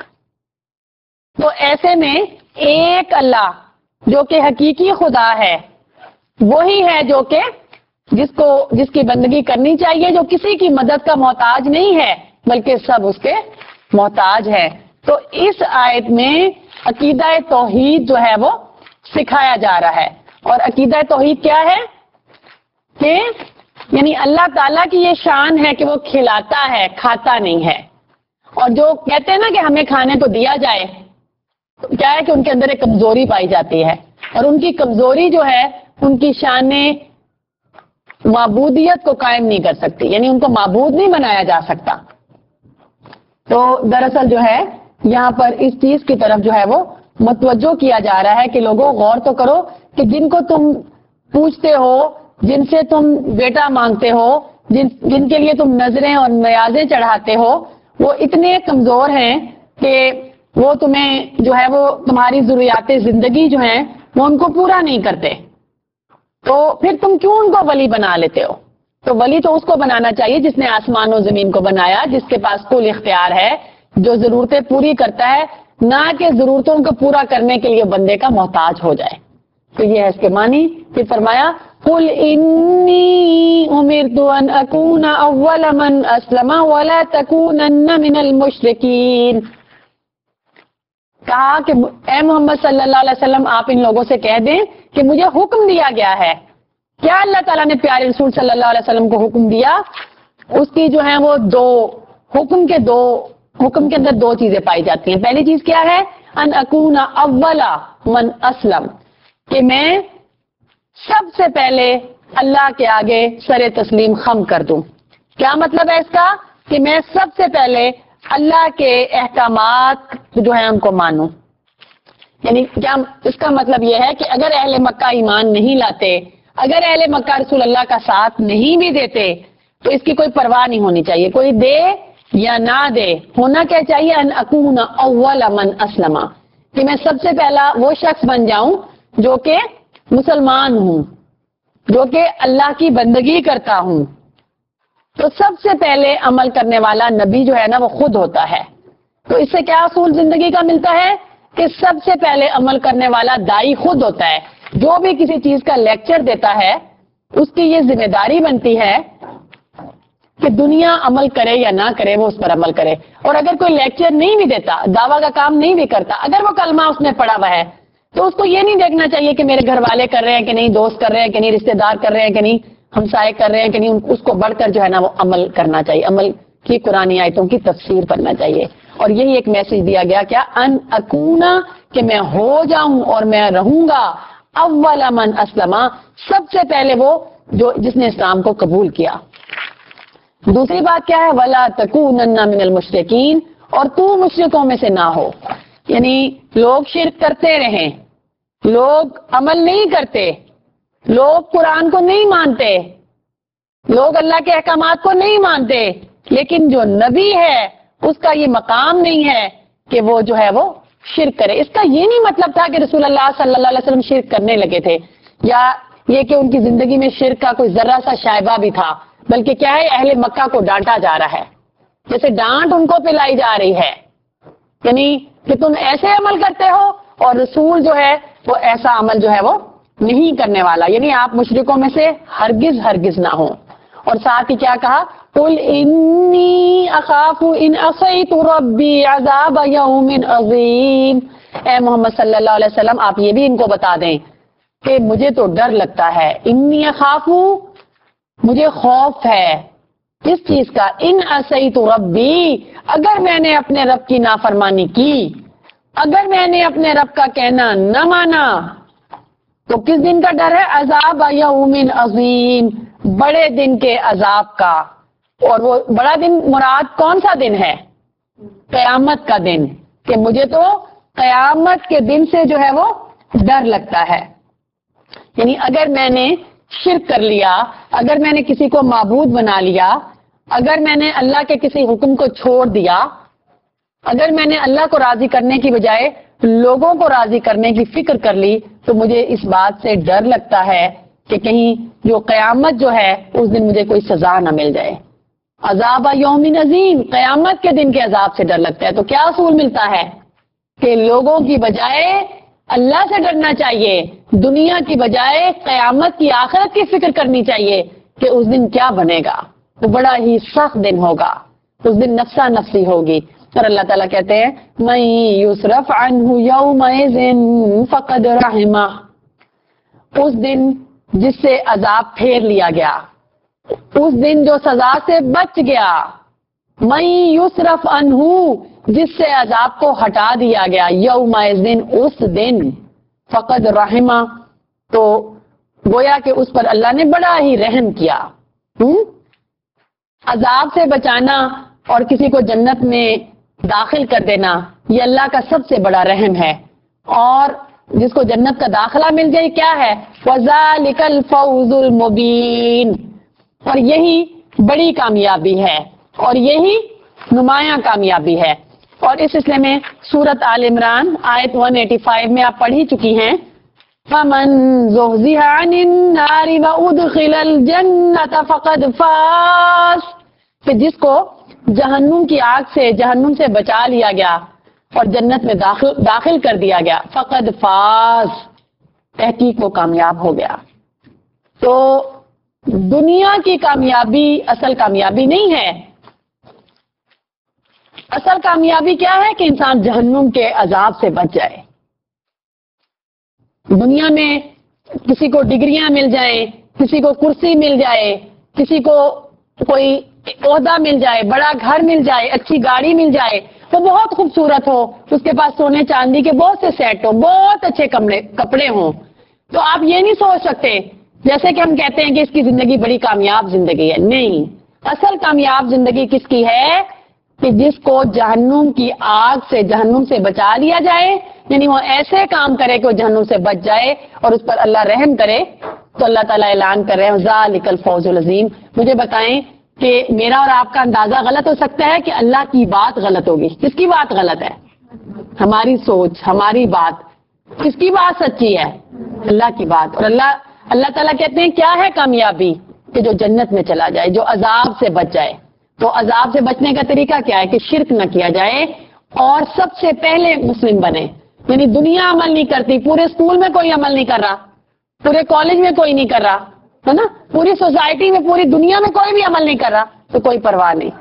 B: تو ایسے میں ایک اللہ جو کہ حقیقی خدا ہے وہی ہے جو کہ جس کو جس کی بندگی کرنی چاہیے، جو کسی کی مدد کا محتاج نہیں ہے بلکہ سب اس کے محتاج ہے. تو اس آیت میں عقیدہ توحید جو ہے وہ سکھایا جا رہا ہے. اور عقیدہ توحید کیا ہے کہ یعنی اللہ تعالیٰ کی یہ شان ہے کہ وہ کھلاتا ہے، کھاتا نہیں ہے. اور جو کہتے ہیں نا کہ ہمیں کھانے کو دیا جائے، تو کیا ہے کہ ان کے اندر ایک کمزوری پائی جاتی ہے، اور ان کی کمزوری جو ہے ان کی شان معبودیت کو قائم نہیں کر سکتی، یعنی ان کو معبود نہیں بنایا جا سکتا. تو دراصل جو ہے یہاں پر اس چیز کی طرف جو ہے وہ متوجہ کیا جا رہا ہے کہ لوگوں غور تو کرو کہ جن کو تم پوچھتے ہو، جن سے تم بیٹا مانگتے ہو، جن جن کے لیے تم نظریں اور نیازیں چڑھاتے ہو، وہ اتنے کمزور ہیں کہ وہ تمہیں جو ہے وہ تمہاری ضروریات زندگی جو ہیں وہ ان کو پورا نہیں کرتے. تو پھر تم کیوں ان کو ولی بنا لیتے ہو؟ تو ولی تو اس کو بنانا چاہیے جس نے آسمان و زمین کو بنایا، جس کے پاس کل اختیار ہے، جو ضرورتیں پوری کرتا ہے، نہ کہ ضرورتوں کو پورا کرنے کے لیے بندے کا محتاج ہو جائے. تو یہ ہے اس کے معنی. پھر فرمایا قُلْ إِنِّي أُمِرْتُ أَنْ أَكُونَ أَوَّلَ مَنْ أَسْلَمَ وَلَا تَكُونَنَّ مِنَ الْمُشْرِكِينَ. کہا کہ اے محمد صلی اللہ علیہ وسلم آپ ان لوگوں سے کہہ دیں کہ مجھے حکم دیا گیا ہے. کیا اللہ تعالیٰ نے پیارے رسول صلی اللہ علیہ وسلم کو حکم دیا؟ اس کی جو ہے وہ دو حکم کے دو حکم کے اندر دو چیزیں پائی جاتی ہیں. پہلی چیز کیا ہے؟ ان اکون اولا من اسلم، کہ میں سب سے پہلے اللہ کے آگے سر تسلیم خم کر دوں. کیا مطلب ہے اس کا؟ کہ میں سب سے پہلے اللہ کے احکامات جو ہیں ان کو مانوں. یعنی کیا اس کا مطلب یہ ہے کہ اگر اہل مکہ ایمان نہیں لاتے، اگر اہل مکہ رسول اللہ کا ساتھ نہیں بھی دیتے تو اس کی کوئی پرواہ نہیں ہونی چاہیے. کوئی دے یا نہ دے، ہونا کیا چاہیے؟ ان اکون اول من اسلم، کہ میں سب سے پہلا وہ شخص بن جاؤں جو کہ مسلمان ہوں، جو کہ اللہ کی بندگی کرتا ہوں. تو سب سے پہلے عمل کرنے والا نبی جو ہے نا وہ خود ہوتا ہے. تو اس سے کیا اصول زندگی کا ملتا ہے کہ سب سے پہلے عمل کرنے والا دائی خود ہوتا ہے. جو بھی کسی چیز کا لیکچر دیتا ہے اس کی یہ ذمہ داری بنتی ہے کہ دنیا عمل کرے یا نہ کرے وہ اس پر عمل کرے. اور اگر کوئی لیکچر نہیں بھی دیتا، دعویٰ کا کام نہیں بھی کرتا، اگر وہ کلمہ اس نے پڑھا ہوا ہے تو اس کو یہ نہیں دیکھنا چاہیے کہ میرے گھر والے کر رہے ہیں کہ نہیں، دوست کر رہے ہیں کہ نہیں، رشتے دار کر رہے ہیں کہ نہیں، ہمسائے کر رہے ہیں کہ نہیں. اس کو بڑھ کر جو ہے نا وہ عمل کرنا چاہیے، عمل کی قرآن آیتوں کی تفسیر کرنا چاہیے. اور یہی ایک میسج دیا گیا کیا؟ ان اکونا، کہ میں ہو جاؤں اور میں رہوں گا اول من اسلم، سب سے پہلے وہ جو جس نے اسلام کو قبول کیا. دوسری بات کیا ہے؟ ولا تکونن من المشرکین، اور تو مشرکوں میں سے نہ ہو. یعنی لوگ شرک کرتے رہیں، لوگ عمل نہیں کرتے، لوگ قرآن کو نہیں مانتے، لوگ اللہ کے احکامات کو نہیں مانتے، لیکن جو نبی ہے اس کا یہ مقام نہیں ہے کہ وہ جو ہے وہ شرک کرے. اس کا یہ نہیں مطلب تھا کہ رسول اللہ صلی اللہ علیہ وسلم شرک کرنے لگے تھے، یا یہ کہ ان کی زندگی میں شرک کا کوئی ذرہ سا شائبہ بھی تھا، بلکہ کیا ہے، اہل مکہ کو ڈانٹا جا رہا ہے، جیسے ڈانٹ ان کو پلائی جا رہی ہے. یعنی کہ تم ایسے عمل کرتے ہو اور رسول جو ہے وہ ایسا عمل جو ہے وہ نہیں کرنے والا. یعنی آپ مشرکوں میں سے ہرگز ہرگز نہ ہوں. اور ساتھ ہی کیا کہا؟ قل انی اخاف ان عصیت ربی عذاب یوم عظیم. اے محمد صلی اللہ علیہ وسلم آپ یہ بھی ان کو بتا دیں کہ مجھے تو ڈر لگتا ہے. انی اخاف، مجھے خوف ہے کس چیز کا؟ ان عصیت ربی، اگر میں نے اپنے رب کی نافرمانی کی، اگر میں نے اپنے رب کا کہنا نہ مانا تو کس دن کا ڈر ہے؟ عذاب یوم عظیم، بڑے دن کے عذاب کا. اور وہ بڑا دن مراد کون سا دن ہے؟ قیامت کا دن. کہ مجھے تو قیامت کے دن سے جو ہے وہ ڈر لگتا ہے. یعنی اگر میں نے شرک کر لیا، اگر میں نے کسی کو معبود بنا لیا، اگر میں نے اللہ کے کسی حکم کو چھوڑ دیا، اگر میں نے اللہ کو راضی کرنے کی بجائے لوگوں کو راضی کرنے کی فکر کر لی تو مجھے اس بات سے ڈر لگتا ہے کہ کہیں جو قیامت جو ہے اس دن مجھے کوئی سزا نہ مل جائے. عذاب یوم عظیم، قیامت کے دن کے عذاب سے ڈر لگتا ہے. تو کیا اصول ملتا ہے کہ لوگوں کی بجائے اللہ سے ڈرنا چاہیے، دنیا کی بجائے قیامت کی، آخرت کی فکر کرنی چاہیے کہ اس دن کیا بنے گا. وہ بڑا ہی سخت دن ہوگا، اس دن نفسا نفسی ہوگی. اور اللہ تعالیٰ کہتے ہیں من یصرف عنہ یومئذ فقد رحمہ، اس دن جس سے عذاب پھیر لیا گیا، اس دن جو سزا سے بچ گیا. من یصرف عنہ، جس سے عذاب کو ہٹا دیا گیا، یومئذ، اس دن، فقد رحمہ، تو گویا کہ اس پر اللہ نے بڑا ہی رحم کیا. عذاب سے بچانا اور کسی کو جنت میں داخل کر دینا یہ اللہ کا سب سے بڑا رحم ہے. اور جس کو جنت کا داخلہ مل جائے کیا ہے؟ وَذَلِكَ الْفَوْزُ الْمُبِينُ، اور یہی بڑی کامیابی ہے اور یہی نمایاں کامیابی ہے. اور اس سلسلے میں سورت آل عمران آیت ایک سو پچاسی میں آپ پڑھ ہی چکی ہیں، فَمَن زُحْزِحَ عَنِ النَّارِ وَأُدْخِلَ الْجَنَّةَ فَقَدْ فَازَ، کہ جس کو جہنم کی آگ سے، جہنم سے بچا لیا گیا اور جنت میں داخل داخل کر دیا گیا، فقد فاز، تحقیق وہ کامیاب ہو گیا. تو دنیا کی کامیابی اصل کامیابی نہیں ہے. اصل کامیابی کیا ہے؟ کہ انسان جہنم کے عذاب سے بچ جائے. دنیا میں کسی کو ڈگریاں مل جائیں، کسی کو کرسی مل جائے، کسی کو کوئی عہدہ مل جائے، بڑا گھر مل جائے، اچھی گاڑی مل جائے، وہ بہت خوبصورت ہو، اس کے پاس سونے چاندی کے بہت سے سیٹ ہو، بہت اچھے کپڑے کپڑے ہوں، تو آپ یہ نہیں سوچ سکتے جیسے کہ ہم کہتے ہیں کہ اس کی زندگی بڑی کامیاب زندگی ہے. نہیں، اصل کامیاب زندگی کس کی ہے؟ کہ جس کو جہنم کی آگ سے، جہنم سے بچا لیا جائے، یعنی وہ ایسے کام کرے کہ وہ جہنم سے بچ جائے اور اس پر اللہ رحم کرے. تو اللہ تعالیٰ اعلان کر رہے ہیں ذالک الفوز العظیم. مجھے بتائیں کہ میرا اور آپ کا اندازہ غلط ہو سکتا ہے کہ اللہ کی بات غلط ہوگی؟ کس کی بات غلط ہے؟ ہماری سوچ، ہماری بات. کس کی بات سچی ہے؟ اللہ کی بات. اور اللہ اللہ تعالیٰ کہتے ہیں کیا ہے کامیابی؟ کہ جو جنت میں چلا جائے، جو عذاب سے بچ جائے. تو عذاب سے بچنے کا طریقہ کیا ہے؟ کہ شرک نہ کیا جائے اور سب سے پہلے مسلم بنے. یعنی دنیا عمل نہیں کرتی، پورے اسکول میں کوئی عمل نہیں کر رہا، پورے کالج میں کوئی نہیں کر رہا ہے نا، پوری سوسائٹی میں، پوری دنیا میں کوئی بھی عمل نہیں کر رہا، تو کوئی پرواہ نہیں.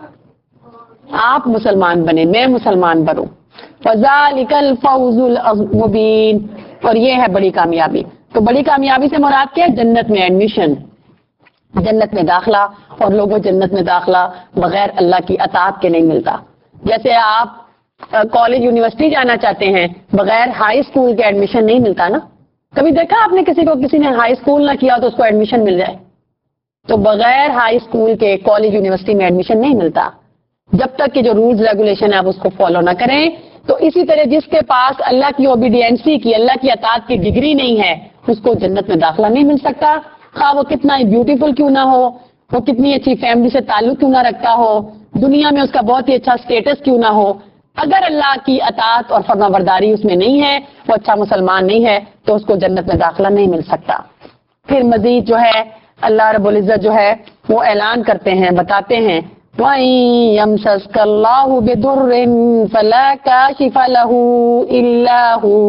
B: آپ مسلمان بنے، میں مسلمان بنوں. فذالک الفوز المبین. اور یہ ہے بڑی کامیابی. تو بڑی کامیابی سے مراد کیا ہے؟ جنت میں ایڈمیشن، جنت میں داخلہ. اور لوگوں جنت میں داخلہ بغیر اللہ کی اطاعت کے نہیں ملتا. جیسے آپ کالج یونیورسٹی جانا چاہتے ہیں، بغیر ہائی اسکول کے ایڈمیشن نہیں ملتا نا. کبھی دیکھا آپ نے کسی کو، کسی نے ہائی اسکول نہ کیا تو اس کو ایڈمیشن مل جائے؟ تو بغیر ہائی اسکول کے کالج یونیورسٹی میں ایڈمیشن نہیں ملتا جب تک کہ جو رولز ریگولیشن ہے آپ اس کو فالو نہ کریں. تو اسی طرح جس کے پاس اللہ کی اوبیڈینسی کی، اللہ کی اطاعت کی ڈگری نہیں ہے، اس کو جنت میں داخلہ نہیں مل سکتا. خواہ وہ کتنا ہی بیوٹیفل کیوں نہ ہو، وہ کتنی اچھی فیملی سے تعلق کیوں نہ رکھتا ہو، دنیا میں اس کا بہت ہی اچھا اسٹیٹس کیوں نہ ہو، اگر اللہ کی اطاعت اور فرما برداری اس میں نہیں ہے، وہ اچھا مسلمان نہیں ہے، تو اس کو جنت میں داخلہ نہیں مل سکتا. پھر مزید جو ہے اللہ رب العزت جو ہے وہ اعلان کرتے ہیں، بتاتے ہیں وَإِن يَمْسَسْكَ اللَّهُ بِضُرٍّ فَلَا كَاشِفَ لَهُ إِلَّا هُوَ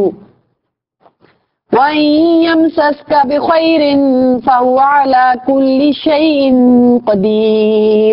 B: وَإِن يَمْسَسْكَ بِخَيْرٍ فَهُوَ عَلَى كُلِّ شَيْءٍ قَدِيرٌ.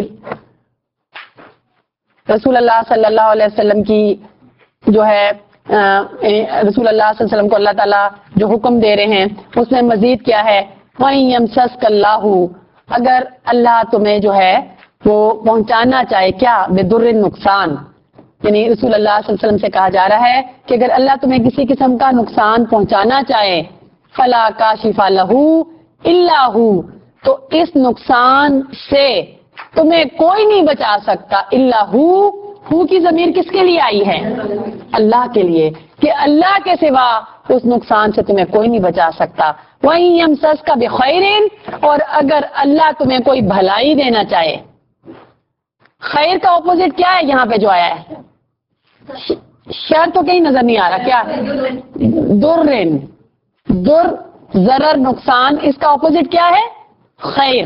B: رسول اللہ صلی اللہ علیہ وسلم کی جو ہے رسول اللہ صلی اللہ علیہ وسلم کو اللہ تعالیٰ جو حکم دے رہے ہیں اس میں مزید کیا ہے؟ وَإِن يَمْسَسْكَ اللَّهُ، اگر اللہ تمہیں جو ہے وہ پہنچانا چاہے، کیا؟ بِضُرٍّ، نقصان. یعنی رسول اللہ صلی اللہ علیہ وسلم سے کہا جا رہا ہے کہ اگر اللہ تمہیں کسی قسم کا نقصان پہنچانا چاہے، فَلَا كَاشِفَ لَهُ إِلَّا هُوَ، تو اس نقصان سے تمہیں کوئی نہیں بچا سکتا. الا ہو، ہو کی ضمیر کس کے لیے آئی ہے؟ اللہ کے لیے، کہ اللہ کے سوا اس نقصان سے تمہیں کوئی نہیں بچا سکتا. وَإِن يَمْسَسْكَ بِخَيْرٍ، اور اگر اللہ تمہیں کوئی بھلائی دینا چاہے. خیر کا اپوزٹ کیا ہے یہاں پہ جو آیا ہے؟ شر تو کہیں نظر نہیں آ رہا. کیا؟ درن، در، ضرر، نقصان. اس کا اپوزٹ کیا ہے؟ خیر.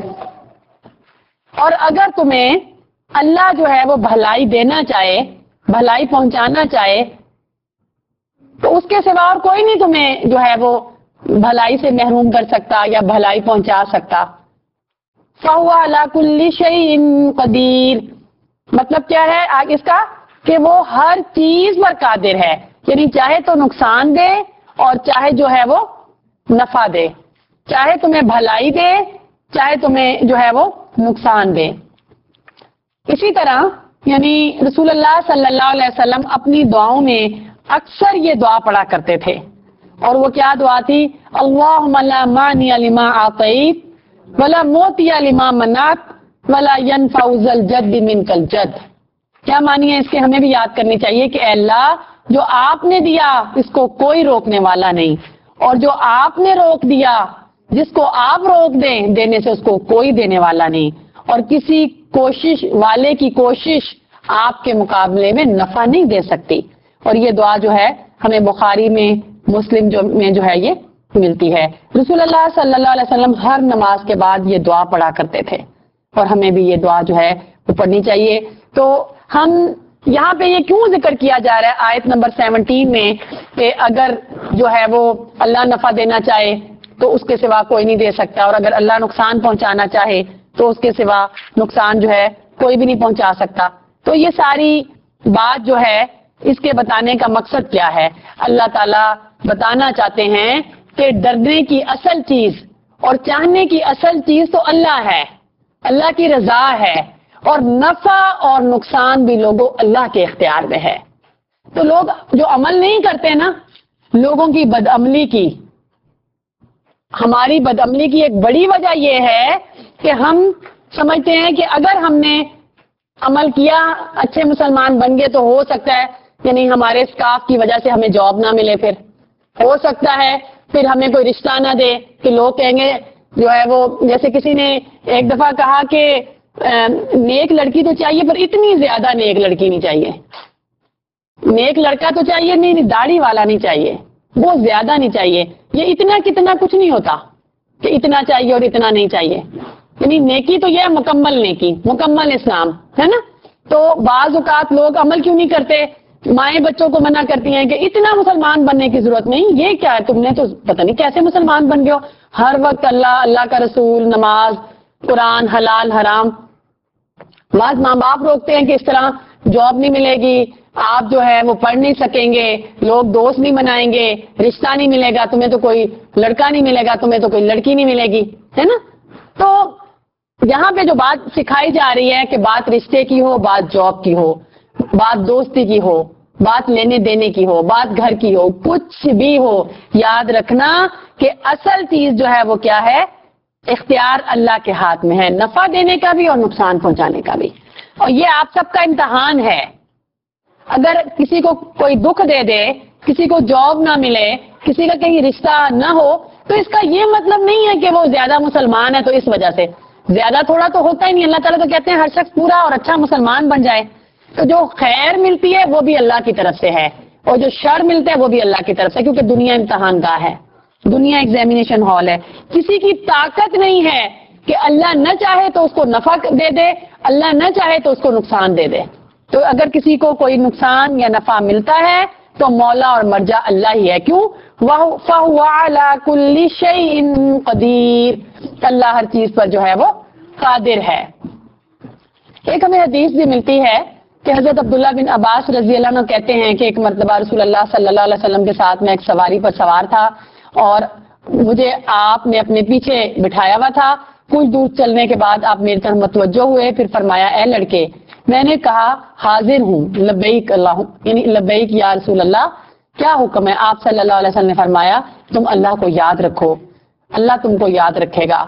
B: اور اگر تمہیں اللہ جو ہے وہ بھلائی دینا چاہے، بھلائی پہنچانا چاہے، تو اس کے سوا اور کوئی نہیں تمہیں جو ہے وہ بھلائی سے محروم کر سکتا یا بھلائی پہنچا سکتا. فَهُوَ عَلَى كُلِّ شَيْءٍ قَدِيرٌ. مطلب کیا ہے آگے اس کا؟ کہ وہ ہر چیز پر قادر ہے. یعنی چاہے تو نقصان دے اور چاہے جو ہے وہ نفع دے، چاہے تمہیں بھلائی دے چاہے تمہیں جو ہے وہ نقصان دے. اسی طرح یعنی رسول اللہ صلی اللہ علیہ وسلم اپنی دعاؤں میں اکثر یہ دعا پڑھا کرتے تھے. اور وہ کیا دعا تھی؟ اللہم لا مانع لما اعطیت ولا معطی لما منعت ولا ينفع ذا الجد منک الجد. کیا معنی ہے اس کے؟ ہمیں بھی یاد کرنی چاہیے کہ اے اللہ جو آپ نے دیا اس کو کوئی روکنے والا نہیں، اور جو آپ نے روک دیا، جس کو آپ روک دیں دینے سے اس کو کوئی دینے والا نہیں، اور کسی کوشش والے کی کوشش آپ کے مقابلے میں نفع نہیں دے سکتی. اور یہ دعا جو ہے ہمیں بخاری میں، مسلم جو میں جو ہے یہ ملتی ہے. رسول اللہ صلی اللہ علیہ وسلم ہر نماز کے بعد یہ دعا پڑھا کرتے تھے، اور ہمیں بھی یہ دعا جو ہے وہ پڑھنی چاہیے. تو ہم یہاں پہ یہ کیوں ذکر کیا جا رہا ہے آیت نمبر سیونٹین میں کہ اگر جو ہے وہ اللہ نفع دینا چاہے تو اس کے سوا کوئی نہیں دے سکتا، اور اگر اللہ نقصان پہنچانا چاہے تو اس کے سوا نقصان جو ہے کوئی بھی نہیں پہنچا سکتا. تو یہ ساری بات جو ہے اس کے بتانے کا مقصد کیا ہے؟ اللہ تعالیٰ بتانا چاہتے ہیں کہ ڈرنے کی اصل چیز اور چاہنے کی اصل چیز تو اللہ ہے، اللہ کی رضا ہے. اور نفع اور نقصان بھی لوگوں اللہ کے اختیار میں ہے. تو لوگ جو عمل نہیں کرتے نا، لوگوں کی بدعملی کی، ہماری بدعملی کی ایک بڑی وجہ یہ ہے کہ ہم سمجھتے ہیں کہ اگر ہم نے عمل کیا، اچھے مسلمان بن گئے، تو ہو سکتا ہے یعنی ہمارے اسکاف کی وجہ سے ہمیں جاب نہ ملے، پھر ہو سکتا ہے پھر ہمیں کوئی رشتہ نہ دے، کہ لوگ کہیں گے جو ہے وہ، جیسے کسی نے ایک دفعہ کہا کہ نیک لڑکی تو چاہیے پر اتنی زیادہ نیک لڑکی نہیں چاہیے. نیک لڑکا تو چاہیے، نہیں داڑھی والا نہیں چاہیے، وہ زیادہ نہیں چاہیے. یہ اتنا کتنا کچھ نہیں ہوتا کہ اتنا چاہیے اور اتنا نہیں چاہیے. یعنی نیکی تو یہ ہے مکمل نیکی، مکمل اسلام ہے نا. تو بعض اوقات لوگ عمل کیوں نہیں کرتے؟ مائیں بچوں کو منع کرتی ہیں کہ اتنا مسلمان بننے کی ضرورت نہیں. یہ کیا ہے، تم نے تو پتہ نہیں کیسے مسلمان بن گئے ہو، ہر وقت اللہ اللہ کا رسول، نماز، قرآن، حلال حرام. بعض ماں باپ روکتے ہیں کہ اس طرح جاب نہیں ملے گی، آپ جو ہے وہ پڑھ نہیں سکیں گے، لوگ دوست نہیں بنائیں گے، رشتہ نہیں ملے گا، تمہیں تو کوئی لڑکا نہیں ملے گا، تمہیں تو کوئی لڑکی نہیں ملے گی، ہے نا. تو یہاں پہ جو بات سکھائی جا رہی ہے کہ بات رشتے کی ہو، بات جاب کی ہو، بات دوستی کی ہو، بات لینے دینے کی ہو، بات گھر کی ہو، کچھ بھی ہو، یاد رکھنا کہ اصل چیز جو ہے وہ کیا ہے، اختیار اللہ کے ہاتھ میں ہے، نفع دینے کا بھی اور نقصان پہنچانے کا بھی. اور یہ آپ سب کا امتحان ہے. اگر کسی کو کوئی دکھ دے دے، کسی کو جاب نہ ملے، کسی کا کہیں رشتہ نہ ہو، تو اس کا یہ مطلب نہیں ہے کہ وہ زیادہ مسلمان ہے تو اس وجہ سے. زیادہ تھوڑا تو ہوتا ہی نہیں. اللہ تعالیٰ تو کہتے ہیں ہر شخص پورا اور اچھا مسلمان بن جائے. تو جو خیر ملتی ہے وہ بھی اللہ کی طرف سے ہے، اور جو شر ملتا ہے وہ بھی اللہ کی طرف سے، کیونکہ دنیا امتحان گاہ ہے، دنیا ایگزامینیشن ہال ہے. کسی کی طاقت نہیں ہے کہ اللہ نہ چاہے تو اس کو نفع دے دے، اللہ نہ چاہے تو اس کو نقصان دے دے. تو اگر کسی کو کوئی نقصان یا نفع ملتا ہے تو مولا اور مرجع اللہ ہی ہے. کیوں؟ فَهُوَ عَلَى كُلِّ شَيْءٍ قَدِيرٌ، اللہ ہر چیز پر جو ہے وہ قادر ہے. ایک ہمیں حدیث بھی ملتی ہے کہ حضرت عبداللہ بن عباس رضی اللہ عنہ کہتے ہیں کہ ایک مرتبہ رسول اللہ صلی اللہ علیہ وسلم کے ساتھ میں ایک سواری پر سوار تھا، اور مجھے آپ نے اپنے پیچھے بٹھایا ہوا تھا. کچھ دور چلنے کے بعد آپ میری طرف متوجہ ہوئے، پھر فرمایا اے لڑکے. میں نے کہا حاضر ہوں، لبیک اللہ، یعنی لبیک یا رسول اللہ، کیا حکم ہے؟ آپ صلی اللہ علیہ وسلم نے فرمایا تم اللہ کو یاد رکھو، اللہ تم کو یاد رکھے گا.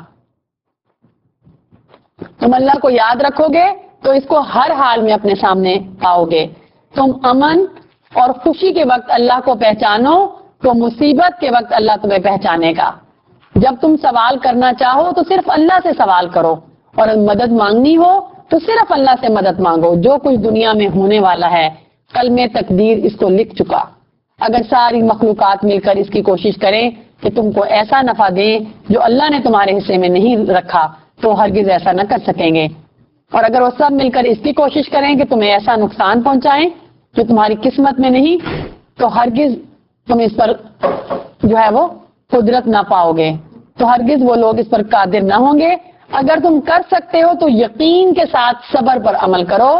B: تم اللہ کو یاد رکھو گے تو اس کو ہر حال میں اپنے سامنے پاؤ گے. تم امن اور خوشی کے وقت اللہ کو پہچانو تو مصیبت کے وقت اللہ تمہیں پہچانے گا. جب تم سوال کرنا چاہو تو صرف اللہ سے سوال کرو، اور مدد مانگنی ہو تو صرف اللہ سے مدد مانگو. جو کچھ دنیا میں ہونے والا ہے کل میں تقدیر اس کو لکھ چکا. اگر ساری مخلوقات مل کر اس کی کوشش کریں کہ تم کو ایسا نفع دیں جو اللہ نے تمہارے حصے میں نہیں رکھا تو ہرگز ایسا نہ کر سکیں گے. اور اگر وہ سب مل کر اس کی کوشش کریں کہ تمہیں ایسا نقصان پہنچائیں جو تمہاری قسمت میں نہیں، تو ہرگز تم اس پر جو ہے وہ قدرت نہ پاؤ گے. تو ہرگز وہ لوگ اس پر قادر نہ ہوں گے. اگر تم کر سکتے ہو تو یقین کے ساتھ صبر پر عمل کرو،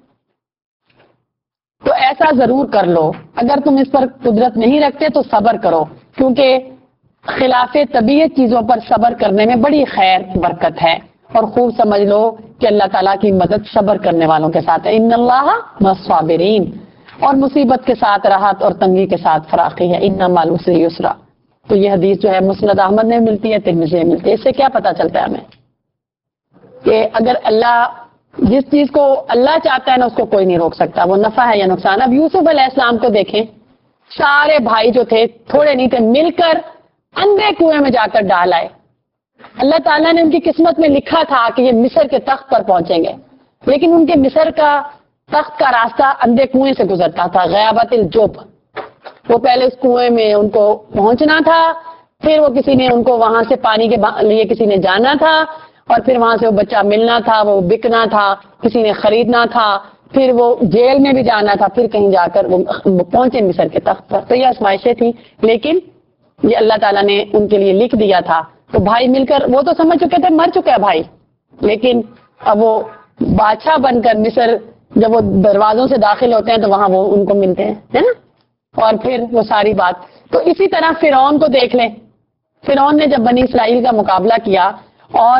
B: تو ایسا ضرور کر لو. اگر تم اس پر قدرت نہیں رکھتے تو صبر کرو، کیونکہ خلاف طبیعت چیزوں پر صبر کرنے میں بڑی خیر برکت ہے. اور خوب سمجھ لو کہ اللہ تعالیٰ کی مدد صبر کرنے والوں کے ساتھ ہے. ان اللہ مع الصابرین، اور مصیبت کے ساتھ راحت اور تنگی کے ساتھ فراخی ہے. ان مع العسر یسرا. تو یہ حدیث جو ہے مسند احمد میں ملتی ہے، ترمذی میں ملتی ہے. اس سے کیا پتہ چلتا ہے ہمیں کہ اگر اللہ جس چیز کو اللہ چاہتا ہے نا اس کو کوئی نہیں روک سکتا، وہ نفع ہے یا نقصان. اب یوسف علیہ السلام کو دیکھیں، سارے بھائی جو تھے تھوڑے نہیں تھے، مل کر اندھے کنویں میں جا کر ڈال آئے. اللہ تعالیٰ نے ان کی قسمت میں لکھا تھا کہ یہ مصر کے تخت پر پہنچیں گے، لیکن ان کے مصر کا تخت کا راستہ اندھے کنویں سے گزرتا تھا، غیابت الجب. وہ پہلے اس کنویں میں ان کو پہنچنا تھا، پھر وہ کسی نے ان کو وہاں سے پانی کے لیے کسی نے جانا تھا، اور پھر وہاں سے وہ بچہ ملنا تھا، وہ بکنا تھا، کسی نے خریدنا تھا، پھر وہ جیل میں بھی جانا تھا، پھر کہیں جا کر وہ پہنچے مصر کے تخت پر. تو یہ آزمائشیں تھیں، لیکن یہ اللہ تعالیٰ نے ان کے لیے لکھ دیا تھا. تو بھائی مل کر، وہ تو سمجھ چکے تھے مر چکا ہے بھائی، لیکن اب وہ بادشاہ بن کر مصر جب وہ دروازوں سے داخل ہوتے ہیں تو وہاں وہ ان کو ملتے ہیں، ہے نا. اور پھر وہ ساری بات. تو اسی طرح فرعون کو دیکھ لیں. فرعون نے جب بنی اسرائیل کا مقابلہ کیا اور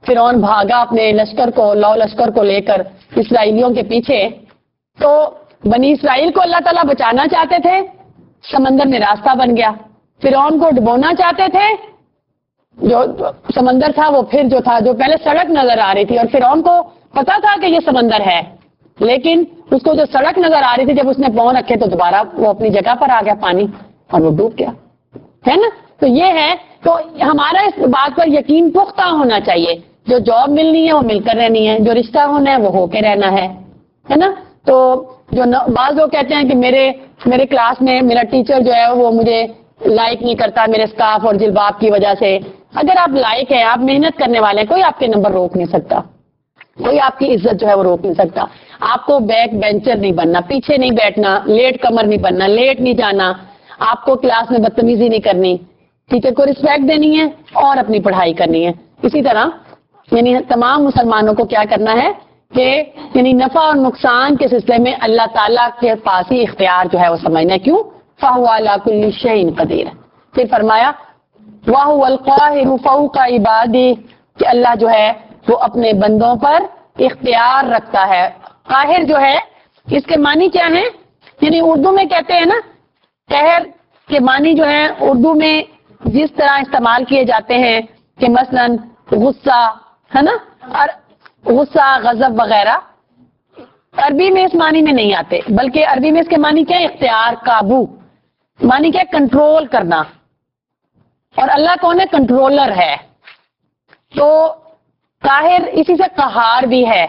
B: فرعون بھاگا اپنے لشکر کو لو لشکر کو لے کر اسرائیلیوں کے پیچھے، تو بنی اسرائیل کو اللہ تعالیٰ بچانا چاہتے تھے، سمندر میں راستہ بن گیا. فرعون کو ڈبونا چاہتے تھے، جو سمندر تھا وہ پھر جو تھا جو پہلے سڑک نظر آ رہی تھی، اور فرعون کو پتا تھا کہ یہ سمندر ہے، لیکن اس کو جو سڑک نظر آ رہی تھی جب اس نے پاؤں رکھے تو دوبارہ وہ اپنی جگہ پر آ گیا پانی اور وہ ڈوب گیا، ہے نا. تو یہ ہے، تو ہمارا اس بات پر یقین پختہ ہونا چاہیے، جو جاب ملنی ہے وہ مل کر رہنی ہے، جو رشتہ ہونا ہے وہ ہو کے رہنا ہے، ہے نا. تو جو بعض لوگ کہتے ہیں کہ میرے میرے کلاس میں میرا ٹیچر جو ہے وہ مجھے لائک نہیں کرتا میرے اسکارف اور جلباب کی وجہ سے. اگر آپ لائک ہیں، آپ محنت کرنے والے ہیں، کوئی آپ کے نمبر روک نہیں سکتا، کوئی آپ کی عزت جو ہے وہ روک نہیں سکتا. آپ کو بیک بینچر نہیں بننا، پیچھے نہیں بیٹھنا، لیٹ کمر نہیں بننا، لیٹ نہیں جانا، آپ کو کلاس میں بدتمیزی نہیں کرنی، ٹیچر کو رسپیکٹ دینی ہے اور اپنی پڑھائی کرنی ہے. اسی طرح یعنی تمام مسلمانوں کو کیا کرنا ہے کہ یعنی نفع اور نقصان کے سلسلے میں اللہ تعالیٰ کے پاس ہی اختیار جو ہے وہ سمجھنا ہے. کیوں؟ فَهُوَ عَلَىٰ كُلِّ شَيْءٍ قَدِيرٌ. پھر فرمایا وَهُوَ الْقَاهِرُ فَوْقَ عِبَادِهِ کہ اللہ جو ہے وہ اپنے بندوں پر اختیار رکھتا ہے. قاہر جو ہے اس کے معنی کیا ہیں؟ یعنی اردو میں کہتے ہیں نا، قہر کے معنی جو ہے اردو میں جس طرح استعمال کیے جاتے ہیں کہ مثلاً غصہ ہے نا، اور غصہ غضب وغیرہ عربی میں اس معنی میں نہیں آتے، بلکہ عربی میں اس کے معنی کیا ہے؟ اختیار، قابو، معنی کیا ہے؟ کنٹرول کرنا. اور اللہ کون ہے؟ کنٹرولر ہے. تو قاہر اسی سے قہار بھی ہے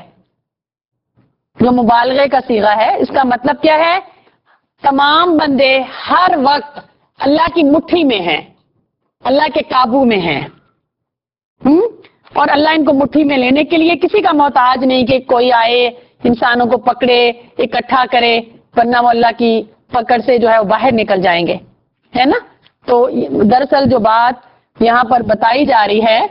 B: جو مبالغے کا صیغہ ہے. اس کا مطلب کیا ہے؟ تمام بندے ہر وقت اللہ کی مٹھی میں ہیں، اللہ کے قابو میں ہیں، ہم؟ اور اللہ ان کو مٹھی میں لینے کے لیے کسی کا محتاج نہیں کہ کوئی آئے انسانوں کو پکڑے اکٹھا کرے، ورنہ وہ اللہ کی پکڑ سے جو ہے وہ باہر نکل جائیں گے، ہے نا. تو دراصل جو بات یہاں پر بتائی جا رہی ہے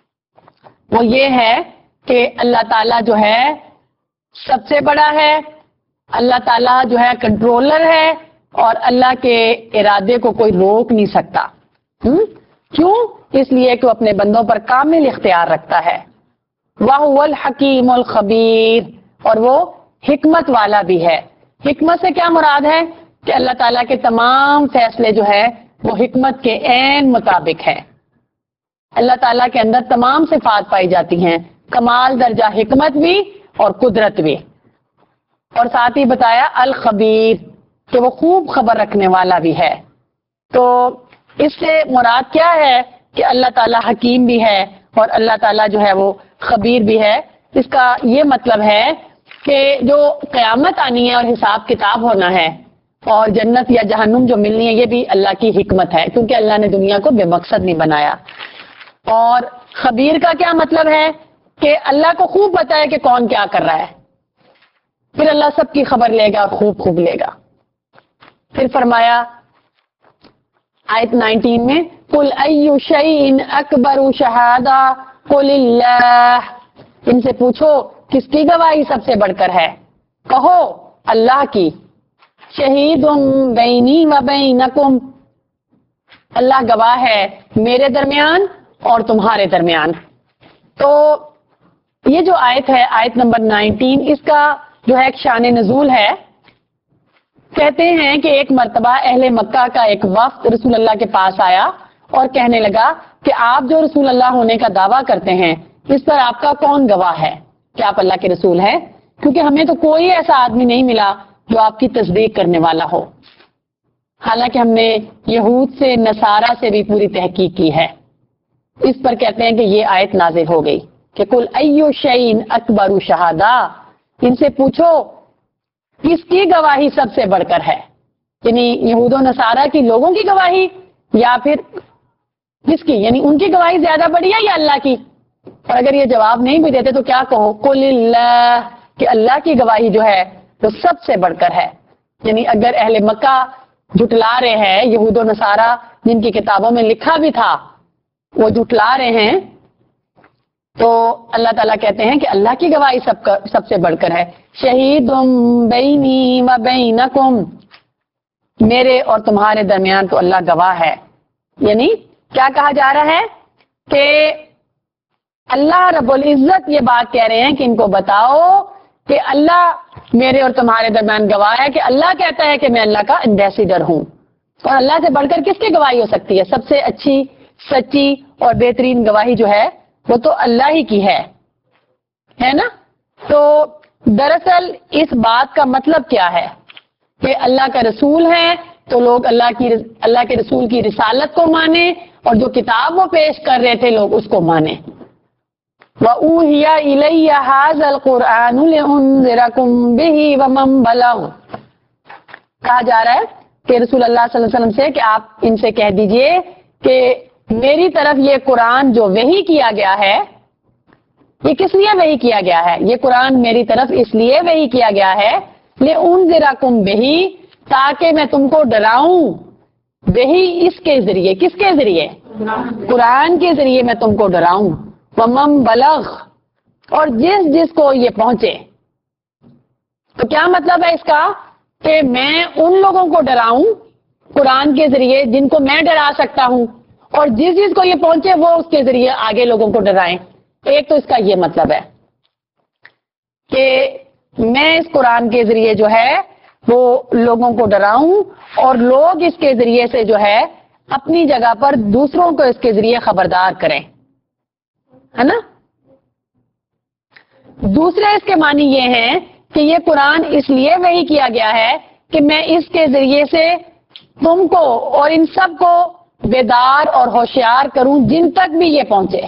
B: وہ یہ ہے کہ اللہ تعالیٰ جو ہے سب سے بڑا ہے، اللہ تعالیٰ جو ہے کنٹرولر ہے، اور اللہ کے ارادے کو کوئی روک نہیں سکتا. ہم؟ کیوں؟ اس لیے کہ وہ اپنے بندوں پر کامل اختیار رکھتا ہے. وَهُوَ الْحَكِيمُ الْخَبِيرُ اور وہ حکمت والا بھی ہے. حکمت سے کیا مراد ہے؟ کہ اللہ تعالیٰ کے تمام فیصلے جو ہے وہ حکمت کے عین مطابق ہے. اللہ تعالیٰ کے اندر تمام صفات پائی جاتی ہیں، کمال درجہ حکمت بھی اور قدرت بھی. اور ساتھ ہی بتایا الخبیر کہ وہ خوب خبر رکھنے والا بھی ہے. تو اس سے مراد کیا ہے کہ اللہ تعالیٰ حکیم بھی ہے اور اللہ تعالیٰ جو ہے وہ خبیر بھی ہے. اس کا یہ مطلب ہے کہ جو قیامت آنی ہے اور حساب کتاب ہونا ہے اور جنت یا جہنم جو ملنی ہے یہ بھی اللہ کی حکمت ہے، کیونکہ اللہ نے دنیا کو بے مقصد نہیں بنایا. اور خبیر کا کیا مطلب ہے کہ اللہ کو خوب پتا ہے کہ کون کیا کر رہا ہے، پھر اللہ سب کی خبر لے گا اور خوب خوب لے گا. پھر فرمایا آیت نائنٹین میں قُلْ أَيُّ شَيْءٍ أَكْبَرُ شَهَادَةً قُلِ اللَّهُ ان سے پوچھو کس کی گواہی سب سے بڑھ کر ہے؟ کہو اللہ کی. شَهِيدٌ بَيْنِي وَبَيْنَكُمْ اللہ گواہ ہے میرے درمیان اور تمہارے درمیان. تو یہ جو آیت ہے آیت نمبر نائنٹین اس کا جو ہے ایک شان نزول ہے. کہتے ہیں کہ ایک مرتبہ اہل مکہ کا ایک وفد رسول اللہ کے پاس آیا اور کہنے لگا کہ آپ جو رسول اللہ ہونے کا دعویٰ کرتے ہیں اس پر آپ کا کون گواہ ہے کہ آپ اللہ کے رسول ہیں؟ کیونکہ ہمیں تو کوئی ایسا آدمی نہیں ملا جو آپ کی تصدیق کرنے والا ہو. حالانکہ ہم نے یہود سے نصارہ سے بھی پوری تحقیق کی ہے. اس پر کہتے ہیں کہ یہ آیت نازل ہو گئی کہ قُلْ أَيُّ شَيْءٍ أَكْبَرُ شَهَادَةً ان سے پوچھو کس کی گواہی سب سے بڑھ کر ہے، یعنی یہود و نصارہ کی لوگوں کی گواہی یا پھر کس کی، یعنی ان کی گواہی زیادہ بڑی ہے یا اللہ کی. اور اگر یہ جواب نہیں بھی دیتے تو کیا کہو؟ قُلِ اللَّهُ کہ اللہ کی گواہی جو ہے تو سب سے بڑھ کر ہے. یعنی اگر اہل مکہ جھٹلا رہے ہیں، یہود و نصارہ جن کی کتابوں میں لکھا بھی تھا وہ جھٹلا رہے ہیں، تو اللہ تعالیٰ کہتے ہیں کہ اللہ کی گواہی سب کا سب سے بڑھ کر ہے. شہیدٌ بینی و بینکم میرے اور تمہارے درمیان تو اللہ گواہ ہے. یعنی کیا کہا جا رہا ہے کہ اللہ رب العزت یہ بات کہہ رہے ہیں کہ ان کو بتاؤ کہ اللہ میرے اور تمہارے درمیان گواہ ہے کہ اللہ کہتا ہے کہ میں اللہ کا ایمبیسیڈر ہوں، اور اللہ سے بڑھ کر کس کی گواہی ہو سکتی ہے؟ سب سے اچھی، سچی اور بہترین گواہی جو ہے وہ تو اللہ ہی کی ہے، ہے نا؟ تو دراصل اس بات کا مطلب کیا ہے کہ اللہ کا رسول ہے تو لوگ اللہ کی اللہ کے رسول کی رسالت کو مانیں، اور جو کتاب وہ پیش کر رہے تھے لوگ اس کو مانیں۔ وَأُوحِيَ إِلَيَّ هَٰذَا الْقُرْآنُ لِأُنذِرَكُم بِهِ وَمَن بَلَغَ، کہا جا رہا ہے کہ رسول اللہ صلی اللہ علیہ وسلم سے کہ آپ ان سے کہہ دیجئے کہ میری طرف یہ قرآن جو وحی کیا گیا ہے، یہ کس لیے وحی کیا گیا ہے؟ یہ قرآن میری طرف اس لیے وحی کیا گیا ہے لِأُنذِرَكُم بِهِ، تاکہ میں تم کو ڈراؤں، وحی اس کے ذریعے، کس کے ذریعے؟ قرآن کے ذریعے میں تم کو ڈراؤں، وَمَن بَلَغَ، اور جس جس کو یہ پہنچے۔ تو کیا مطلب ہے اس کا؟ کہ میں ان لوگوں کو ڈراؤں قرآن کے ذریعے جن کو میں ڈرا سکتا ہوں، اور جس جس کو یہ پہنچے وہ اس کے ذریعے آگے لوگوں کو ڈرائیں۔ ایک تو اس کا یہ مطلب ہے کہ میں اس قرآن کے ذریعے جو ہے وہ لوگوں کو ڈراؤں، اور لوگ اس کے ذریعے سے جو ہے اپنی جگہ پر دوسروں کو اس کے ذریعے خبردار کریں، ہے نا؟ دوسرے اس کے معنی یہ ہیں کہ یہ قرآن اس لیے وحی کیا گیا ہے کہ میں اس کے ذریعے سے تم کو اور ان سب کو بیدار اور ہوشیار کروں جن تک بھی یہ پہنچے۔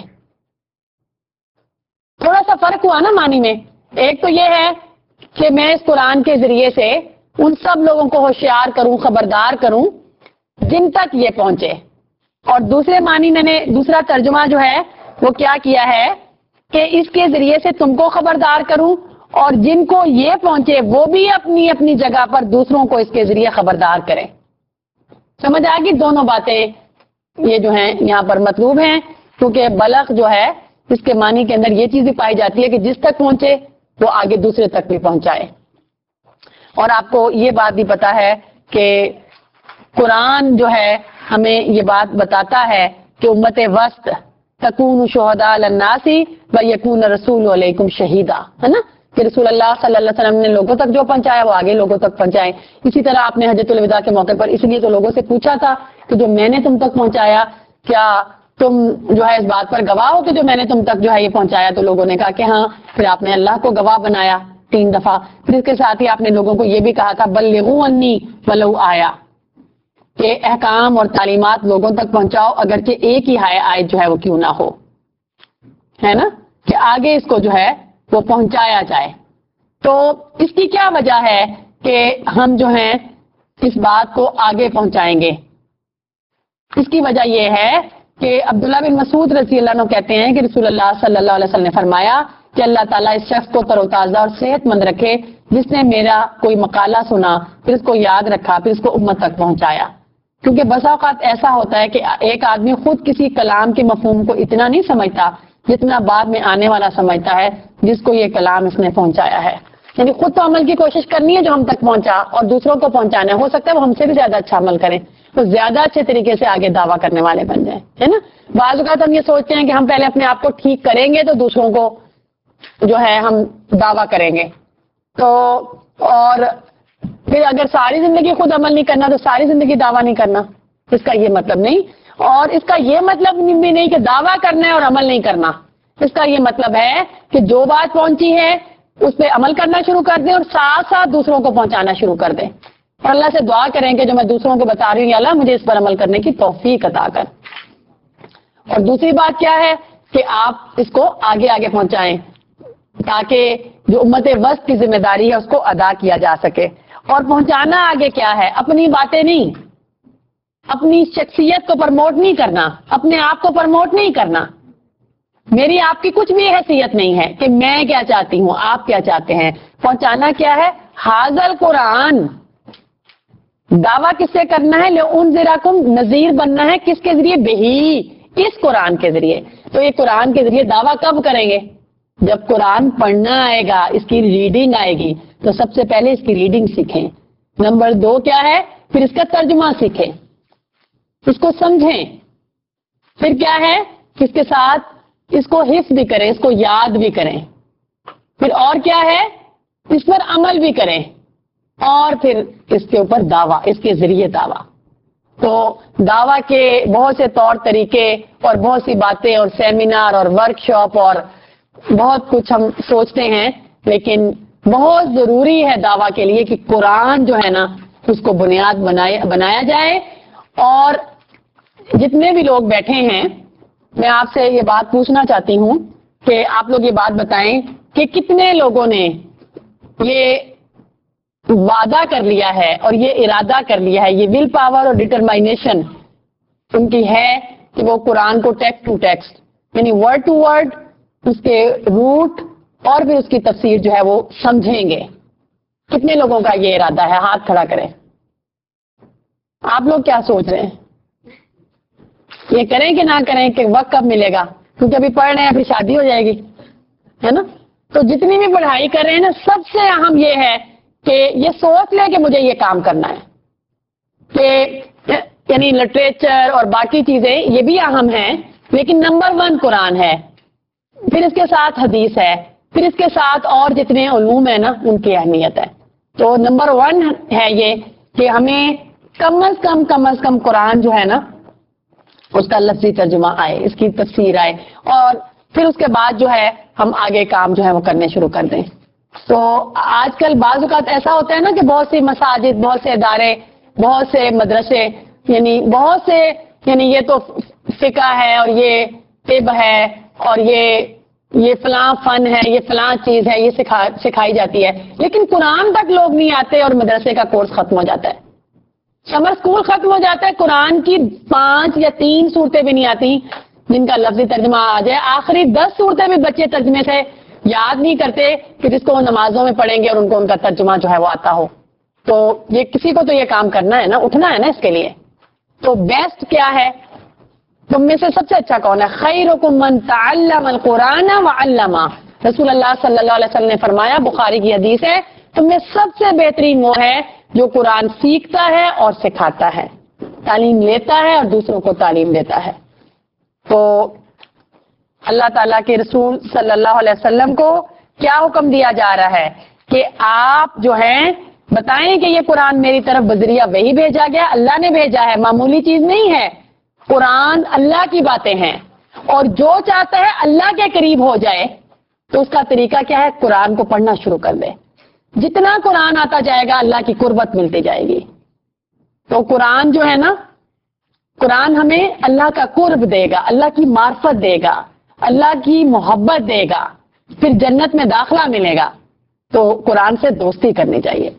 B: تھوڑا سا فرق ہوا نا معنی میں، ایک تو یہ ہے کہ میں اس قرآن کے ذریعے سے ان سب لوگوں کو ہوشیار کروں، خبردار کروں جن تک یہ پہنچے، اور دوسرے معنی میں نے دوسرا ترجمہ جو ہے وہ کیا کیا ہے کہ اس کے ذریعے سے تم کو خبردار کروں، اور جن کو یہ پہنچے وہ بھی اپنی اپنی جگہ پر دوسروں کو اس کے ذریعے خبردار کریں۔ سمجھ آئے گی؟ دونوں باتیں یہ جو ہیں یہاں پر مطلوب ہیں، کیونکہ بلغ جو ہے اس کے معنی کے اندر یہ چیز بھی پائی جاتی ہے کہ جس تک پہنچے وہ آگے دوسرے تک بھی پہنچائے۔ اور آپ کو یہ بات بھی پتا ہے کہ قرآن جو ہے ہمیں یہ بات بتاتا ہے کہ امت وسط تکون شہداء علی الناس و یکون رسول علیکم شہیدا، ہے نا؟ کہ رسول اللہ صلی اللہ علیہ وسلم نے لوگوں تک جو پہنچایا وہ آگے لوگوں تک پہنچائے۔ اسی طرح آپ نے حجۃ الوداع کے موقع پر اس لیے تو لوگوں سے پوچھا تھا کہ جو میں نے تم تک پہنچایا کیا تم جو ہے اس بات پر گواہ ہو کہ جو میں نے تم تک جو ہے یہ پہنچایا؟ تو لوگوں نے کہا کہ ہاں۔ پھر آپ نے اللہ کو گواہ بنایا تین دفعہ، پھر اس کے ساتھ ہی آپ نے لوگوں کو یہ بھی کہا تھا بلغوا انی ولو آیا، کہ احکام اور تعلیمات لوگوں تک پہنچاؤ اگرچہ ایک ہی آیت جو ہے وہ کیوں نہ ہو، ہے نا؟ کہ آگے اس کو جو ہے وہ پہنچایا جائے۔ تو اس کی کیا وجہ ہے کہ ہم جو ہیں اس بات کو آگے پہنچائیں گے؟ اس کی وجہ یہ ہے کہ عبداللہ بن مسعود رضی اللہ عنہ کہتے ہیں کہ رسول اللہ صلی اللہ علیہ وسلم نے فرمایا کہ اللہ تعالیٰ اس شخص کو تر و تازہ اور صحت مند رکھے جس نے میرا کوئی مقالہ سنا، پھر اس کو یاد رکھا، پھر اس کو امت تک پہنچایا۔ کیونکہ بسا اوقات ایسا ہوتا ہے کہ ایک آدمی خود کسی کلام کے مفہوم کو اتنا نہیں سمجھتا جتنا بعد میں آنے والا سمجھتا ہے جس کو یہ کلام اس نے پہنچایا ہے۔ یعنی خود تو عمل کی کوشش کرنی ہے جو ہم تک پہنچا، اور دوسروں کو پہنچانا ہے۔ ہو سکتا ہے وہ ہم سے بھی زیادہ اچھا عمل کریں، تو زیادہ اچھے طریقے سے آگے دعویٰ کرنے والے بن جائیں، ہے نا؟ بعض اوقات ہم یہ سوچتے ہیں کہ ہم پہلے اپنے آپ کو ٹھیک کریں گے تو دوسروں کو جو ہے ہم دعویٰ کریں گے، تو اور پھر اگر ساری زندگی خود عمل نہیں کرنا تو ساری زندگی دعویٰ نہیں کرنا، اس کا یہ مطلب نہیں۔ اور اس کا یہ مطلب بھی نہیں کہ دعویٰ کرنا ہے اور عمل نہیں کرنا۔ اس کا یہ مطلب ہے کہ جو بات پہنچی ہے اس پہ عمل کرنا شروع کر دیں اور ساتھ ساتھ دوسروں کو پہنچانا شروع کر دیں، اور اللہ سے دعا کریں کہ جو میں دوسروں کو بتا رہی ہوں یا اللہ مجھے اس پر عمل کرنے کی توفیق عطا کر۔ اور دوسری بات کیا ہے کہ آپ اس کو آگے آگے پہنچائیں تاکہ جو امت وسط کی ذمہ داری ہے اس کو ادا کیا جا سکے۔ اور پہنچانا آگے کیا ہے؟ اپنی باتیں نہیں، اپنی شخصیت کو پرموٹ نہیں کرنا، اپنے آپ کو پرموٹ نہیں کرنا۔ میری آپ کی کچھ بھی حیثیت نہیں ہے کہ میں کیا چاہتی ہوں، آپ کیا چاہتے ہیں۔ پہنچانا کیا ہے؟ حاضل قرآن۔ دعویٰ کس سے کرنا ہے؟ لِأُنذِرَكُم، نذیر بننا ہے کس کے ذریعے؟ بہی، اس قرآن کے ذریعے۔ تو یہ قرآن کے ذریعے دعویٰ کب کریں گے؟ جب قرآن پڑھنا آئے گا، اس کی ریڈنگ آئے گی، تو سب سے پہلے اس کی ریڈنگ سیکھیں۔ نمبر دو کیا ہے؟ پھر اس کا ترجمہ سیکھیں، اس کو سمجھیں۔ پھر کیا ہے؟ اس کے ساتھ اس کو حفظ بھی کریں، اس کو یاد بھی کریں، پھر اور کیا ہے، اس پر عمل بھی کریں، اور پھر اس کے اوپر دعویٰ، اس کے ذریعے دعویٰ۔ تو دعویٰ کے بہت سے طور طریقے اور بہت سی باتیں اور سیمینار اور ورک شاپ اور بہت کچھ ہم سوچتے ہیں، لیکن بہت ضروری ہے دعویٰ کے لیے کہ قرآن جو ہے نا اس کو بنیاد بنایا بنایا جائے۔ اور جتنے بھی لوگ بیٹھے ہیں میں آپ سے یہ بات پوچھنا چاہتی ہوں کہ آپ لوگ یہ بات بتائیں کہ کتنے لوگوں نے یہ وعدہ کر لیا ہے اور یہ ارادہ کر لیا ہے، یہ ول پاور اور ڈٹرمائنیشن ان کی ہے کہ وہ قرآن کو ٹیکسٹ ٹو ٹیکسٹ یعنی ورڈ ٹو ورڈ اس کے روٹ اور بھی اس کی تفسیر جو ہے وہ سمجھیں گے۔ کتنے لوگوں کا یہ ارادہ ہے؟ ہاتھ کھڑا کریں۔ آپ لوگ کیا سوچ رہے ہیں؟ یہ کریں کہ نہ کریں کہ وقت کب ملے گا؟ کیونکہ ابھی پڑھ رہے ہیں، پھر شادی ہو جائے گی، ہے نا؟ تو جتنی بھی پڑھائی کر رہے ہیں نا، سب سے اہم یہ ہے کہ یہ سوچ لے کہ مجھے یہ کام کرنا ہے، کہ یعنی لٹریچر اور باقی چیزیں یہ بھی اہم ہیں، لیکن نمبر ون قرآن ہے، پھر اس کے ساتھ حدیث ہے، پھر اس کے ساتھ اور جتنے علوم ہیں نا ان کی اہمیت ہے۔ تو نمبر ون ہے یہ کہ ہمیں کم از کم کم از کم قرآن جو ہے نا اس کا لفظی ترجمہ آئے، اس کی تفسیر آئے، اور پھر اس کے بعد جو ہے ہم آگے کام جو ہے وہ کرنے شروع کر دیں۔ تو آج کل بعض اوقات ایسا ہوتا ہے نا کہ بہت سی مساجد، بہت سے ادارے، بہت سے مدرسے، یعنی بہت سے یعنی یہ تو فقہ ہے اور یہ طب ہے اور یہ یہ فلاں فن ہے، یہ فلاں چیز ہے، یہ سکھا سکھائی جاتی ہے، لیکن قرآن تک لوگ نہیں آتے اور مدرسے کا کورس ختم ہو جاتا ہے، سمر اسکول ختم ہو جاتا ہے، قرآن کی پانچ یا تین صورتیں بھی نہیں آتی جن کا لفظی ترجمہ آ جائے، آخری دس صورتیں بھی بچے ترجمے سے یاد نہیں کرتے کہ جس کو وہ نمازوں میں پڑھیں گے اور ان کو ان کا ترجمہ جو ہے وہ آتا ہو۔ تو یہ کسی کو تو یہ کام کرنا ہے نا، اٹھنا ہے نا اس کے لیے۔ تو بیسٹ کیا ہے؟ تم میں سے سب سے اچھا کون ہے؟ خیرکم من تعلم القرآن وعلمہ، رسول اللہ صلی اللہ علیہ وسلم نے فرمایا، بخاری کی حدیث ہے، تم میں سب سے بہترین وہ ہے جو قرآن سیکھتا ہے اور سکھاتا ہے، تعلیم لیتا ہے اور دوسروں کو تعلیم دیتا ہے۔ تو اللہ تعالیٰ کے رسول صلی اللہ علیہ وسلم کو کیا حکم دیا جا رہا ہے کہ آپ جو ہیں بتائیں کہ یہ قرآن میری طرف بذریعہ وہی بھیجا گیا، اللہ نے بھیجا ہے، معمولی چیز نہیں ہے، قرآن اللہ کی باتیں ہیں، اور جو چاہتا ہے اللہ کے قریب ہو جائے تو اس کا طریقہ کیا ہے؟ قرآن کو پڑھنا شروع کر دے، جتنا قرآن آتا جائے گا اللہ کی قربت ملتی جائے گی۔ تو قرآن جو ہے نا، قرآن ہمیں اللہ کا قرب دے گا، اللہ کی معرفت دے گا، اللہ کی محبت دے گا، پھر جنت میں داخلہ ملے گا۔ تو قرآن سے دوستی کرنی چاہیے۔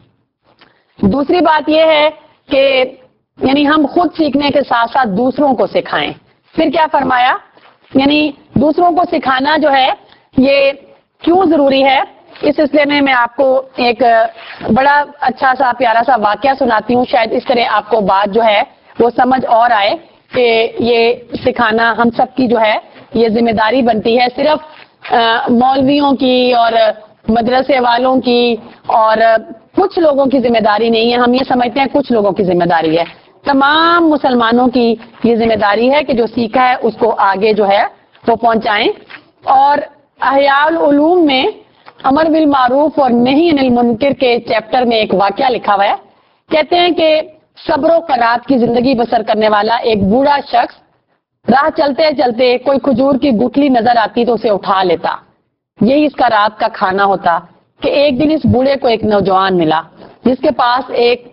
B: دوسری بات یہ ہے کہ یعنی ہم خود سیکھنے کے ساتھ ساتھ دوسروں کو سکھائیں۔ پھر کیا فرمایا؟ یعنی دوسروں کو سکھانا جو ہے یہ کیوں ضروری ہے؟ اس سلسلے میں میں آپ کو ایک بڑا اچھا سا پیارا سا واقعہ سناتی ہوں، شاید اس طرح آپ کو بات جو ہے وہ سمجھ اور آئے کہ یہ سکھانا ہم سب کی جو ہے یہ ذمہ داری بنتی ہے، صرف مولویوں کی اور مدرسے والوں کی اور کچھ لوگوں کی ذمہ داری نہیں ہے۔ ہم یہ سمجھتے ہیں کچھ لوگوں کی ذمہ داری ہے، تمام مسلمانوں کی یہ ذمہ داری ہے کہ جو سیکھا ہے اس کو آگے جو ہے وہ پہنچائیں۔ اور احیاء العلوم میں امر بالمعروف اور نہی عن المنکر کے چیپٹر میں ایک واقعہ لکھا ہوا ہے، کہتے ہیں کہ صبر و قناعت کی زندگی بسر کرنے والا ایک بوڑھا شخص راہ چلتے چلتے کوئی کھجور کی گٹھلی نظر آتی تو اسے اٹھا لیتا، یہی اس کا رات کا کھانا ہوتا کہ ایک دن اس بوڑھے کو ایک نوجوان ملا جس کے پاس ایک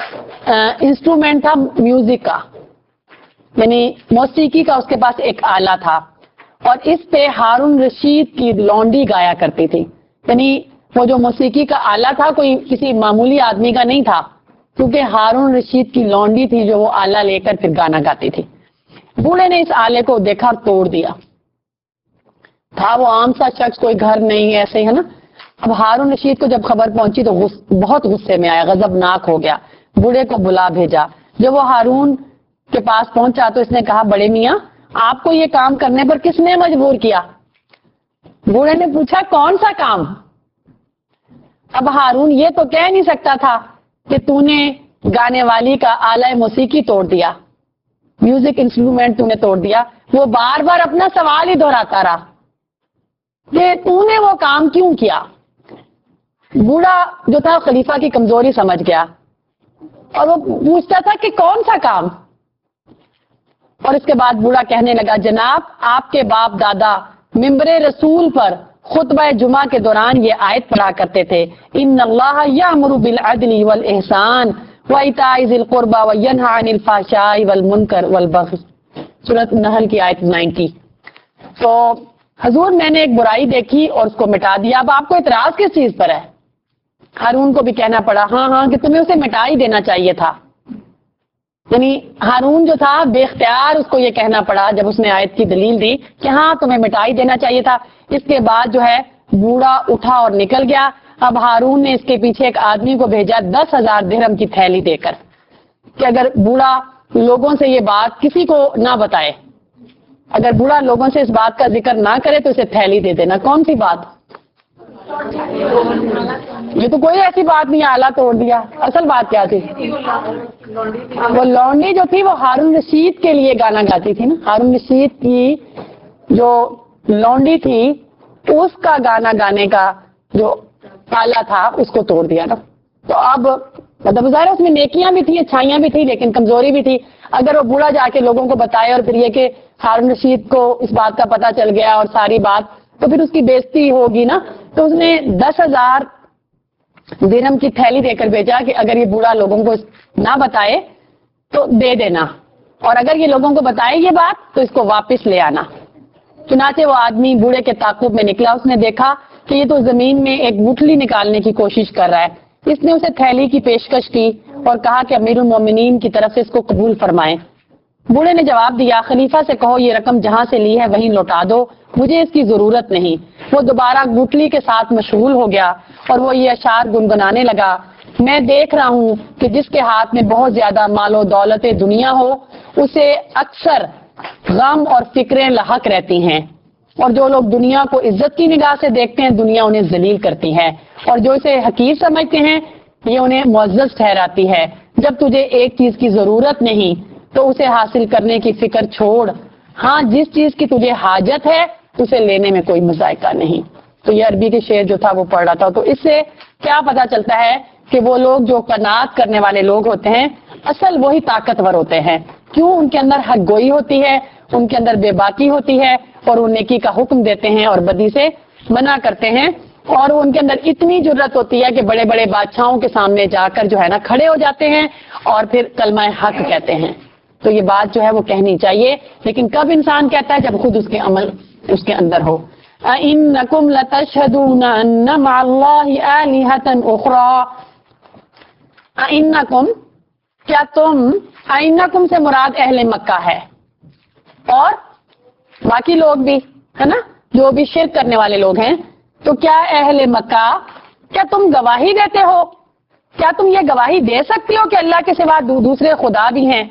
B: انسٹرومنٹ تھا میوزک کا، یعنی موسیقی کا، اس کے پاس ایک آلہ تھا، اور اس پہ ہارون رشید کی لونڈی گایا کرتی تھی، یعنی وہ جو موسیقی کا آلہ تھا کوئی کسی معمولی آدمی کا نہیں تھا، کیونکہ ہارون رشید کی لونڈی تھی جو وہ آلہ لے کر پھر گانا گاتی تھی۔ بوڑھے نے اس آلے کو دیکھا اور توڑ دیا، تھا وہ عام سا شخص، کوئی گھر نہیں ایسے ہے نا۔ اب ہارون رشید کو جب خبر پہنچی تو غص, بہت غصے میں آیا، غضبناک ہو گیا، بوڑھے کو بلا بھیجا۔ جب وہ ہارون کے پاس پہنچا تو اس نے کہا، بڑے میاں آپ کو یہ کام کرنے پر کس نے مجبور کیا؟ بوڑھے نے پوچھا، کون سا کام؟ اب ہارون یہ تو کہہ نہیں سکتا تھا کہ تو نے گانے والی کا آلہ موسیقی توڑ دیا، میوزک انسٹرومنٹ تو نے توڑ دیا۔ وہ بار بار اپنا سوال ہی دہراتا رہا، کہ تو نے وہ کام کیوں کیا. بوڑھا جو تھا خلیفہ کی کمزوری سمجھ گیا اور وہ پوچھتا تھا کہ کون سا کام. اور اس کے بعد بوڑھا کہنے لگا جناب آپ کے باپ دادا ممبر رسول پر خطبہ جمعہ کے دوران یہ آیت پڑھا کرتے تھے ان اللہ یامر بالعدل والاحسان وایتاء ذی القربى وینھی عن الفحشاء والمنکر والبغی. سورۃ النحل کی آیت نائنٹی. تو حضور میں نے ایک برائی دیکھی اور اس کو مٹا دیا. اب آپ کو اعتراض کس چیز پر ہے؟ ہارون کو بھی کہنا پڑا ہاں ہاں کہ تمہیں اسے مٹا ہی دینا چاہیے تھا. یعنی ہارون جو تھا بے اختیار اس کو یہ کہنا پڑا جب اس نے آیت کی دلیل دی کہ ہاں تمہیں مٹا ہی دینا چاہیے تھا. اس کے بعد جو ہے بوڑھا اٹھا اور نکل گیا. اب ہارون نے اس کے پیچھے ایک آدمی کو بھیجا دس ہزار درہم کی تھیلی دے کر کہ اگر بوڑھا لوگوں سے یہ بات کسی کو نہ بتائے, اگر بوڑھا لوگوں سے اس بات کا ذکر نہ کرے تو اسے تھیلی دے دینا. کون سی بات؟ یہ تو کوئی ایسی بات نہیں, آلہ توڑ دیا. اصل بات کیا تھی؟ وہ لونڈی جو تھی وہ ہارون رشید کے لیے گانا گاتی تھی نا. ہارون رشید کی جو لونڈی تھی اس کا گانا گانے کا جو آلہ تھا اس کو توڑ دیا نا. تو اب مطلب ظاہر اس میں نیکیاں بھی تھی, اچھائیاں بھی تھی, لیکن کمزوری بھی تھی. اگر وہ بوڑھا جا کے لوگوں کو بتائے اور پھر یہ کہ ہارون رشید کو اس بات کا پتہ چل گیا اور ساری بات, تو پھر اس کی بےزتی ہوگی نا. تو اس نے دس ہزار درہم کی تھیلی دے کر بھیجا کہ اگر یہ بوڑھا لوگوں کو نہ بتائے تو دے دینا, اور اگر یہ لوگوں کو بتائے یہ بات تو اس کو واپس لے آنا. چنانچہ وہ آدمی بوڑھے کے تعاقب میں نکلا. اس نے دیکھا کہ یہ تو زمین میں ایک گٹھلی نکالنے کی کوشش کر رہا ہے. اس نے اسے تھیلی کی پیشکش کی اور کہا کہ امیر المومنین کی طرف سے اس کو قبول فرمائیں. بوڑھے نے جواب دیا خلیفہ سے کہو یہ رقم جہاں سے لی ہے وہیں لوٹا دو, مجھے اس کی ضرورت نہیں. وہ دوبارہ گٹھلی کے ساتھ مشغول ہو گیا اور وہ یہ اشعار گنگنانے لگا میں دیکھ رہا ہوں کہ جس کے ہاتھ میں بہت زیادہ مال و دولت دنیا ہو اسے اکثر غم اور فکریں لاحق رہتی ہیں, اور جو لوگ دنیا کو عزت کی نگاہ سے دیکھتے ہیں دنیا انہیں ذلیل کرتی ہے, اور جو اسے حقیر سمجھتے ہیں یہ انہیں معزز ٹھہراتی ہے. جب تجھے ایک چیز کی ضرورت نہیں تو اسے حاصل کرنے کی فکر چھوڑ, ہاں جس چیز کی تجھے حاجت ہے اسے لینے میں کوئی مذائقہ نہیں. تو یہ عربی کے شعر جو تھا وہ پڑھ رہا تھا. تو اس سے کیا پتا چلتا ہے کہ وہ لوگ جو قناعت کرنے والے لوگ ہوتے ہیں اصل وہی طاقتور ہوتے ہیں. کیوں؟ ان کے اندر حق گوئی ہوتی ہے, ان کے اندر بے باکی ہوتی ہے, اور وہ نیکی کا حکم دیتے ہیں اور بدی سے منع کرتے ہیں, اور ان کے اندر اتنی جرت ہوتی ہے کہ بڑے بڑے بادشاہوں کے سامنے جا کر جو ہے نا کھڑے ہو جاتے ہیں اور پھر کلمہ حق کہتے ہیں. تو یہ بات جو ہے وہ کہنی چاہیے, لیکن کب انسان کہتا ہے؟ جب خود اس کے عمل اس کے اندر ہو. اَإِنَّكُمْ لَتَشْهَدُونَ أَنَّ مَعَ اللَّهِ آلِهَةً أُخْرَى اِنَّكُمْ کیا تم, اِنَّكُمْ سے مراد اہل مکہ ہے اور باقی لوگ بھی ہے نا جو بھی شرک کرنے والے لوگ ہیں. تو کیا اہل مکہ کیا تم گواہی دیتے ہو, کیا تم یہ گواہی دے سکتے ہو کہ اللہ کے سوا دوسرے خدا بھی ہیں؟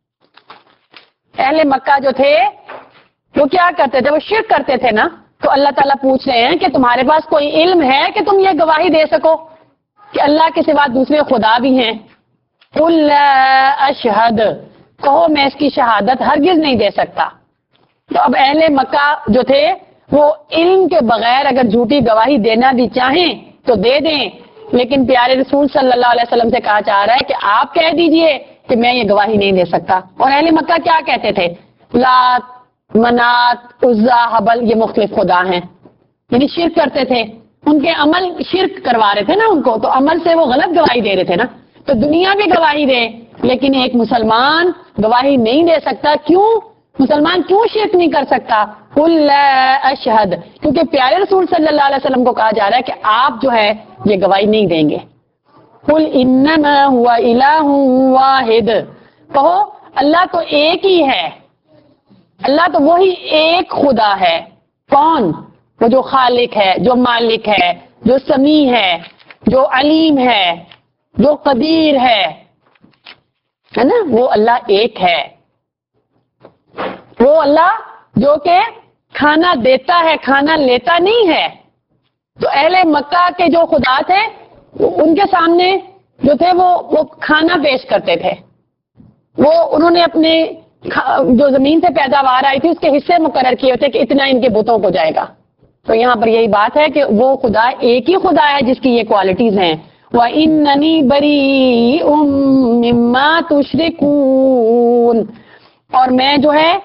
B: اہل مکہ جو تھے وہ کیا کرتے تھے؟ وہ شرک کرتے تھے نا. تو اللہ تعالیٰ پوچھ رہے ہیں کہ تمہارے پاس کوئی علم ہے کہ تم یہ گواہی دے سکو کہ اللہ کے سوا دوسرے خدا بھی ہیں؟ قُلْ لَا أَشْهَدُ کہو میں اس کی شہادت ہرگز نہیں دے سکتا. تو اب اہل مکہ جو تھے وہ علم کے بغیر اگر جھوٹی گواہی دینا بھی چاہیں تو دے دیں, لیکن پیارے رسول صلی اللہ علیہ وسلم سے کہا جا رہا ہے کہ آپ کہہ دیجئے کہ میں یہ گواہی نہیں دے سکتا. اور اہل مکہ کیا کہتے تھے؟ لات, منات, عزا, حبل یہ مختلف خدا ہیں, یعنی شرک کرتے تھے. ان کے عمل شرک کروا رہے تھے نا ان کو, تو عمل سے وہ غلط گواہی دے رہے تھے نا. تو دنیا بھی گواہی دے لیکن ایک مسلمان گواہی نہیں دے سکتا. کیوں؟ مسلمان کیوں شرک نہیں کر سکتا؟ قُلْ لَا أَشْهَدُ کیونکہ پیارے رسول صلی اللہ علیہ وسلم کو کہا جا رہا ہے کہ آپ جو ہے یہ گواہی نہیں دیں گے. قُلْ إِنَّمَا هُوَ إِلَٰهٌ وَاحِدٌ کہو اللہ تو ایک ہی ہے, اللہ تو وہی ایک خدا ہے. کون؟ وہ جو خالق ہے, جو مالک ہے, جو سمیع ہے, جو علیم ہے, جو قدیر ہے, ہے نا, وہ اللہ ایک ہے. وہ اللہ جو کہ کھانا دیتا ہے, کھانا لیتا نہیں ہے. تو اہل مکہ کے جو خدا تھے ان کے سامنے جو تھے وہ وہ کھانا پیش کرتے تھے. وہ انہوں نے اپنے جو زمین سے پیداوار آئی تھی اس کے حصے مقرر کیے ہوتے کہ اتنا ان کے بتوں کو جائے گا. تو یہاں پر یہی بات ہے کہ وہ خدا ایک ہی خدا ہے جس کی یہ کوالٹیز ہیں. وَإِنَّنِي بَرِيءٌ مِّمَّا تُشْرِكُونَ, اور میں جو ہے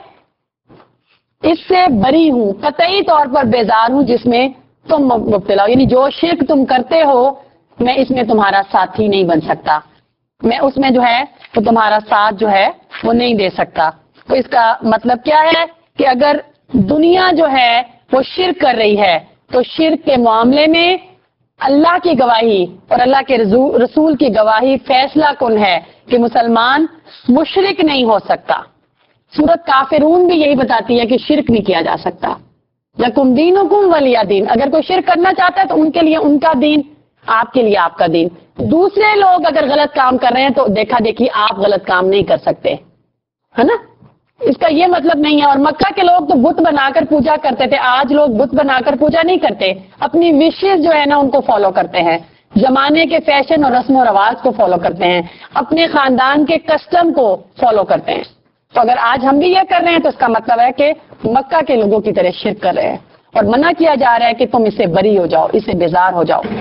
B: اس سے بری ہوں, قطعی طور پر بیزار ہوں جس میں تم مبتلا ہو. یعنی جو شرک تم کرتے ہو میں اس میں تمہارا ساتھی نہیں بن سکتا, میں اس میں جو ہے تو تمہارا ساتھ جو ہے وہ نہیں دے سکتا. تو اس کا مطلب کیا ہے کہ اگر دنیا جو ہے وہ شرک کر رہی ہے تو شرک کے معاملے میں اللہ کی گواہی اور اللہ کے رسول کی گواہی فیصلہ کن ہے کہ مسلمان مشرک نہیں ہو سکتا. سورۃ کافرون بھی یہی بتاتی ہے کہ شرک نہیں کیا جا سکتا. لکم دینکم ولی دین, اگر کوئی شرک کرنا چاہتا ہے تو ان کے لیے ان کا دین, آپ کے لیے آپ کا دین. دوسرے لوگ اگر غلط کام کر رہے ہیں تو دیکھا دیکھی آپ غلط کام نہیں کر سکتے, ہے نا. اس کا یہ مطلب نہیں ہے. اور مکہ کے لوگ تو بت بنا کر پوجا کرتے تھے, آج لوگ بت بنا کر پوجا نہیں کرتے, اپنی وشز جو ہے نا ان کو فالو کرتے ہیں, زمانے کے فیشن اور رسم و رواج کو فالو کرتے ہیں, اپنے خاندان کے کسٹم کو فالو کرتے ہیں. تو اگر آج ہم بھی یہ کر رہے ہیں تو اس کا مطلب ہے کہ مکہ کے لوگوں کی طرح شرک کر رہے ہیں, اور منع کیا جا رہا ہے کہ تم اس سے بری ہو جاؤ, اس سے بیزار ہو جاؤ.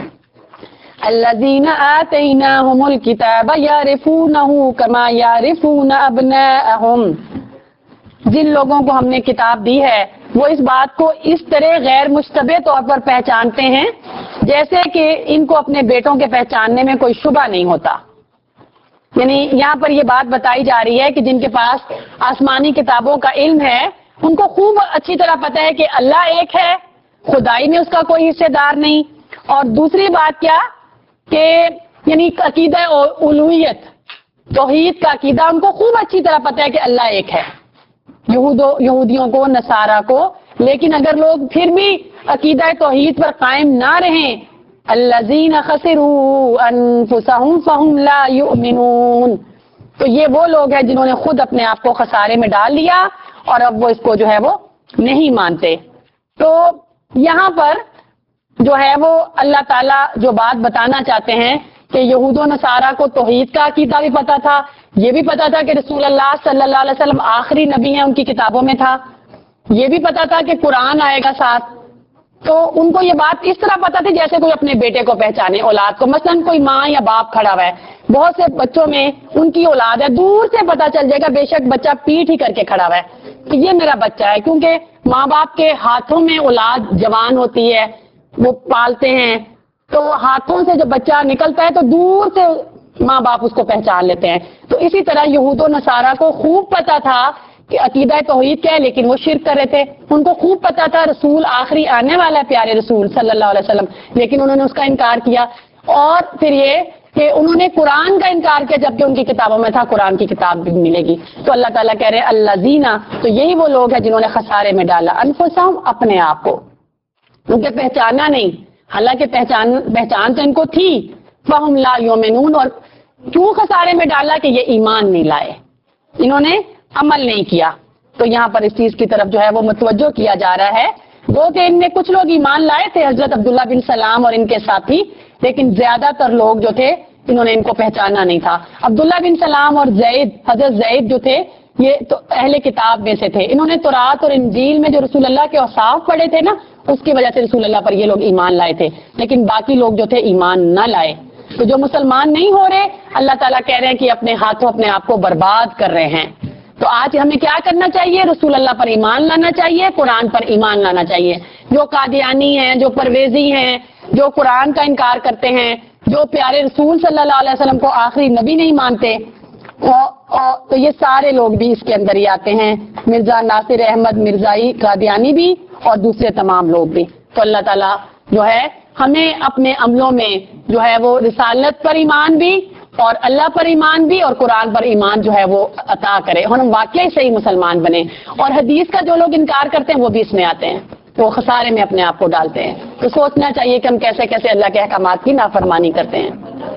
B: الذین آتیناہم الکتاب یعرفونہ کما یعرفون ابناءہم, جن لوگوں کو ہم نے کتاب دی ہے وہ اس بات کو اس طرح غیر مشتبہ طور پر پہچانتے ہیں جیسے کہ ان کو اپنے بیٹوں کے پہچاننے میں کوئی شبہ نہیں ہوتا. یعنی یہاں پر یہ بات بتائی جا رہی ہے کہ جن کے پاس آسمانی کتابوں کا علم ہے ان کو خوب اچھی طرح پتہ ہے کہ اللہ ایک ہے, خدائی میں اس کا کوئی حصے دار نہیں. اور دوسری بات کیا کہ یعنی عقیدہ الوہیت, توحید کا عقیدہ ان کو خوب اچھی طرح پتہ ہے کہ اللہ ایک ہے, یہودو یہودیوں کو, نصارہ کو. لیکن اگر لوگ پھر بھی عقیدہ توحید پر قائم نہ رہیں, الذین خسروا انفسہم فہم لا یؤمنون, تو یہ وہ لوگ ہیں جنہوں نے خود اپنے آپ کو خسارے میں ڈال لیا اور اب وہ اس کو جو ہے وہ نہیں مانتے. تو یہاں پر جو ہے وہ اللہ تعالیٰ جو بات بتانا چاہتے ہیں کہ یہود و نصارہ کو توحید کا عقیدہ بھی پتا تھا, یہ بھی پتا تھا کہ رسول اللہ صلی اللہ علیہ وسلم آخری نبی ہیں, ان کی کتابوں میں تھا, یہ بھی پتا تھا کہ قرآن آئے گا ساتھ. تو ان کو یہ بات اس طرح پتا تھی جیسے کوئی اپنے بیٹے کو پہچانے, اولاد کو. مثلا کوئی ماں یا باپ کھڑا ہوا ہے, بہت سے بچوں میں ان کی اولاد ہے, دور سے پتا چل جائے گا, بے شک بچہ پیٹھ ہی کر کے کھڑا ہوا ہے کہ یہ میرا بچہ ہے, کیونکہ ماں باپ کے ہاتھوں میں اولاد جوان ہوتی ہے, وہ پالتے ہیں, تو ہاتھوں سے جب بچہ نکلتا ہے تو دور سے ماں باپ اس کو پہچان لیتے ہیں. تو اسی طرح یہود و نصارہ کو خوب پتا تھا کہ عقیدہ توحید کیا ہے, لیکن وہ شرک کر رہے تھے. ان کو خوب پتا تھا رسول آخری آنے والا ہے, پیارے رسول صلی اللہ علیہ وسلم, لیکن انہوں نے اس کا انکار کیا. اور پھر یہ کہ انہوں نے قرآن کا انکار کیا جبکہ ان کی کتابوں میں تھا قرآن کی کتاب بھی ملے گی. تو اللہ تعالیٰ کہہ رہے ہیں الذین, تو یہی وہ لوگ ہیں جنہوں نے خسارے میں ڈالا انفسہم, اپنے آپ کو, کیونکہ پہچانا نہیں, حالانکہ پہچان پہچان تو ان کو تھی. فہم لا یؤمنون, اور کیوں خسارے میں ڈالا کہ یہ ایمان نہیں لائے, انہوں نے عمل نہیں کیا. تو یہاں پر اس چیز کی طرف جو ہے وہ متوجہ کیا جا رہا ہے. وہ کہ ان میں کچھ لوگ ایمان لائے تھے, حضرت عبداللہ بن سلام اور ان کے ساتھی, لیکن زیادہ تر لوگ جو تھے انہوں نے ان کو پہچانا نہیں تھا. عبداللہ بن سلام اور زید, حضرت زید جو تھے یہ تو اہل کتاب میں سے تھے, انہوں نے تورات اور انجیل میں جو رسول اللہ کے اوصاف پڑھے تھے نا, اس کی وجہ سے رسول اللہ پر یہ لوگ ایمان لائے تھے, لیکن باقی لوگ جو تھے ایمان نہ لائے. تو جو مسلمان نہیں ہو رہے, اللہ تعالیٰ کہہ رہے ہیں کہ اپنے ہاتھوں اپنے آپ کو برباد کر رہے ہیں. تو آج ہمیں کیا کرنا چاہیے, رسول اللہ پر ایمان لانا چاہیے, قرآن پر ایمان لانا چاہیے. جو قادیانی ہیں, جو پرویزی ہیں, جو قرآن کا انکار کرتے ہیں, جو پیارے رسول صلی اللہ علیہ وسلم کو آخری نبی نہیں مانتے, تو یہ سارے لوگ بھی اس کے اندر ہی آتے ہیں. مرزا ناصر احمد مرزائی قادیانی بھی اور دوسرے تمام لوگ بھی. تو اللہ تعالیٰ جو ہے ہمیں اپنے عملوں میں جو ہے وہ رسالت پر ایمان بھی اور اللہ پر ایمان بھی اور قرآن پر ایمان جو ہے وہ عطا کرے, اور ہم واقعی صحیح مسلمان بنے. اور حدیث کا جو لوگ انکار کرتے ہیں وہ بھی اس میں آتے ہیں, وہ خسارے میں اپنے آپ کو ڈالتے ہیں. تو سوچنا چاہیے کہ ہم کیسے کیسے اللہ کے احکامات کی نافرمانی کرتے ہیں.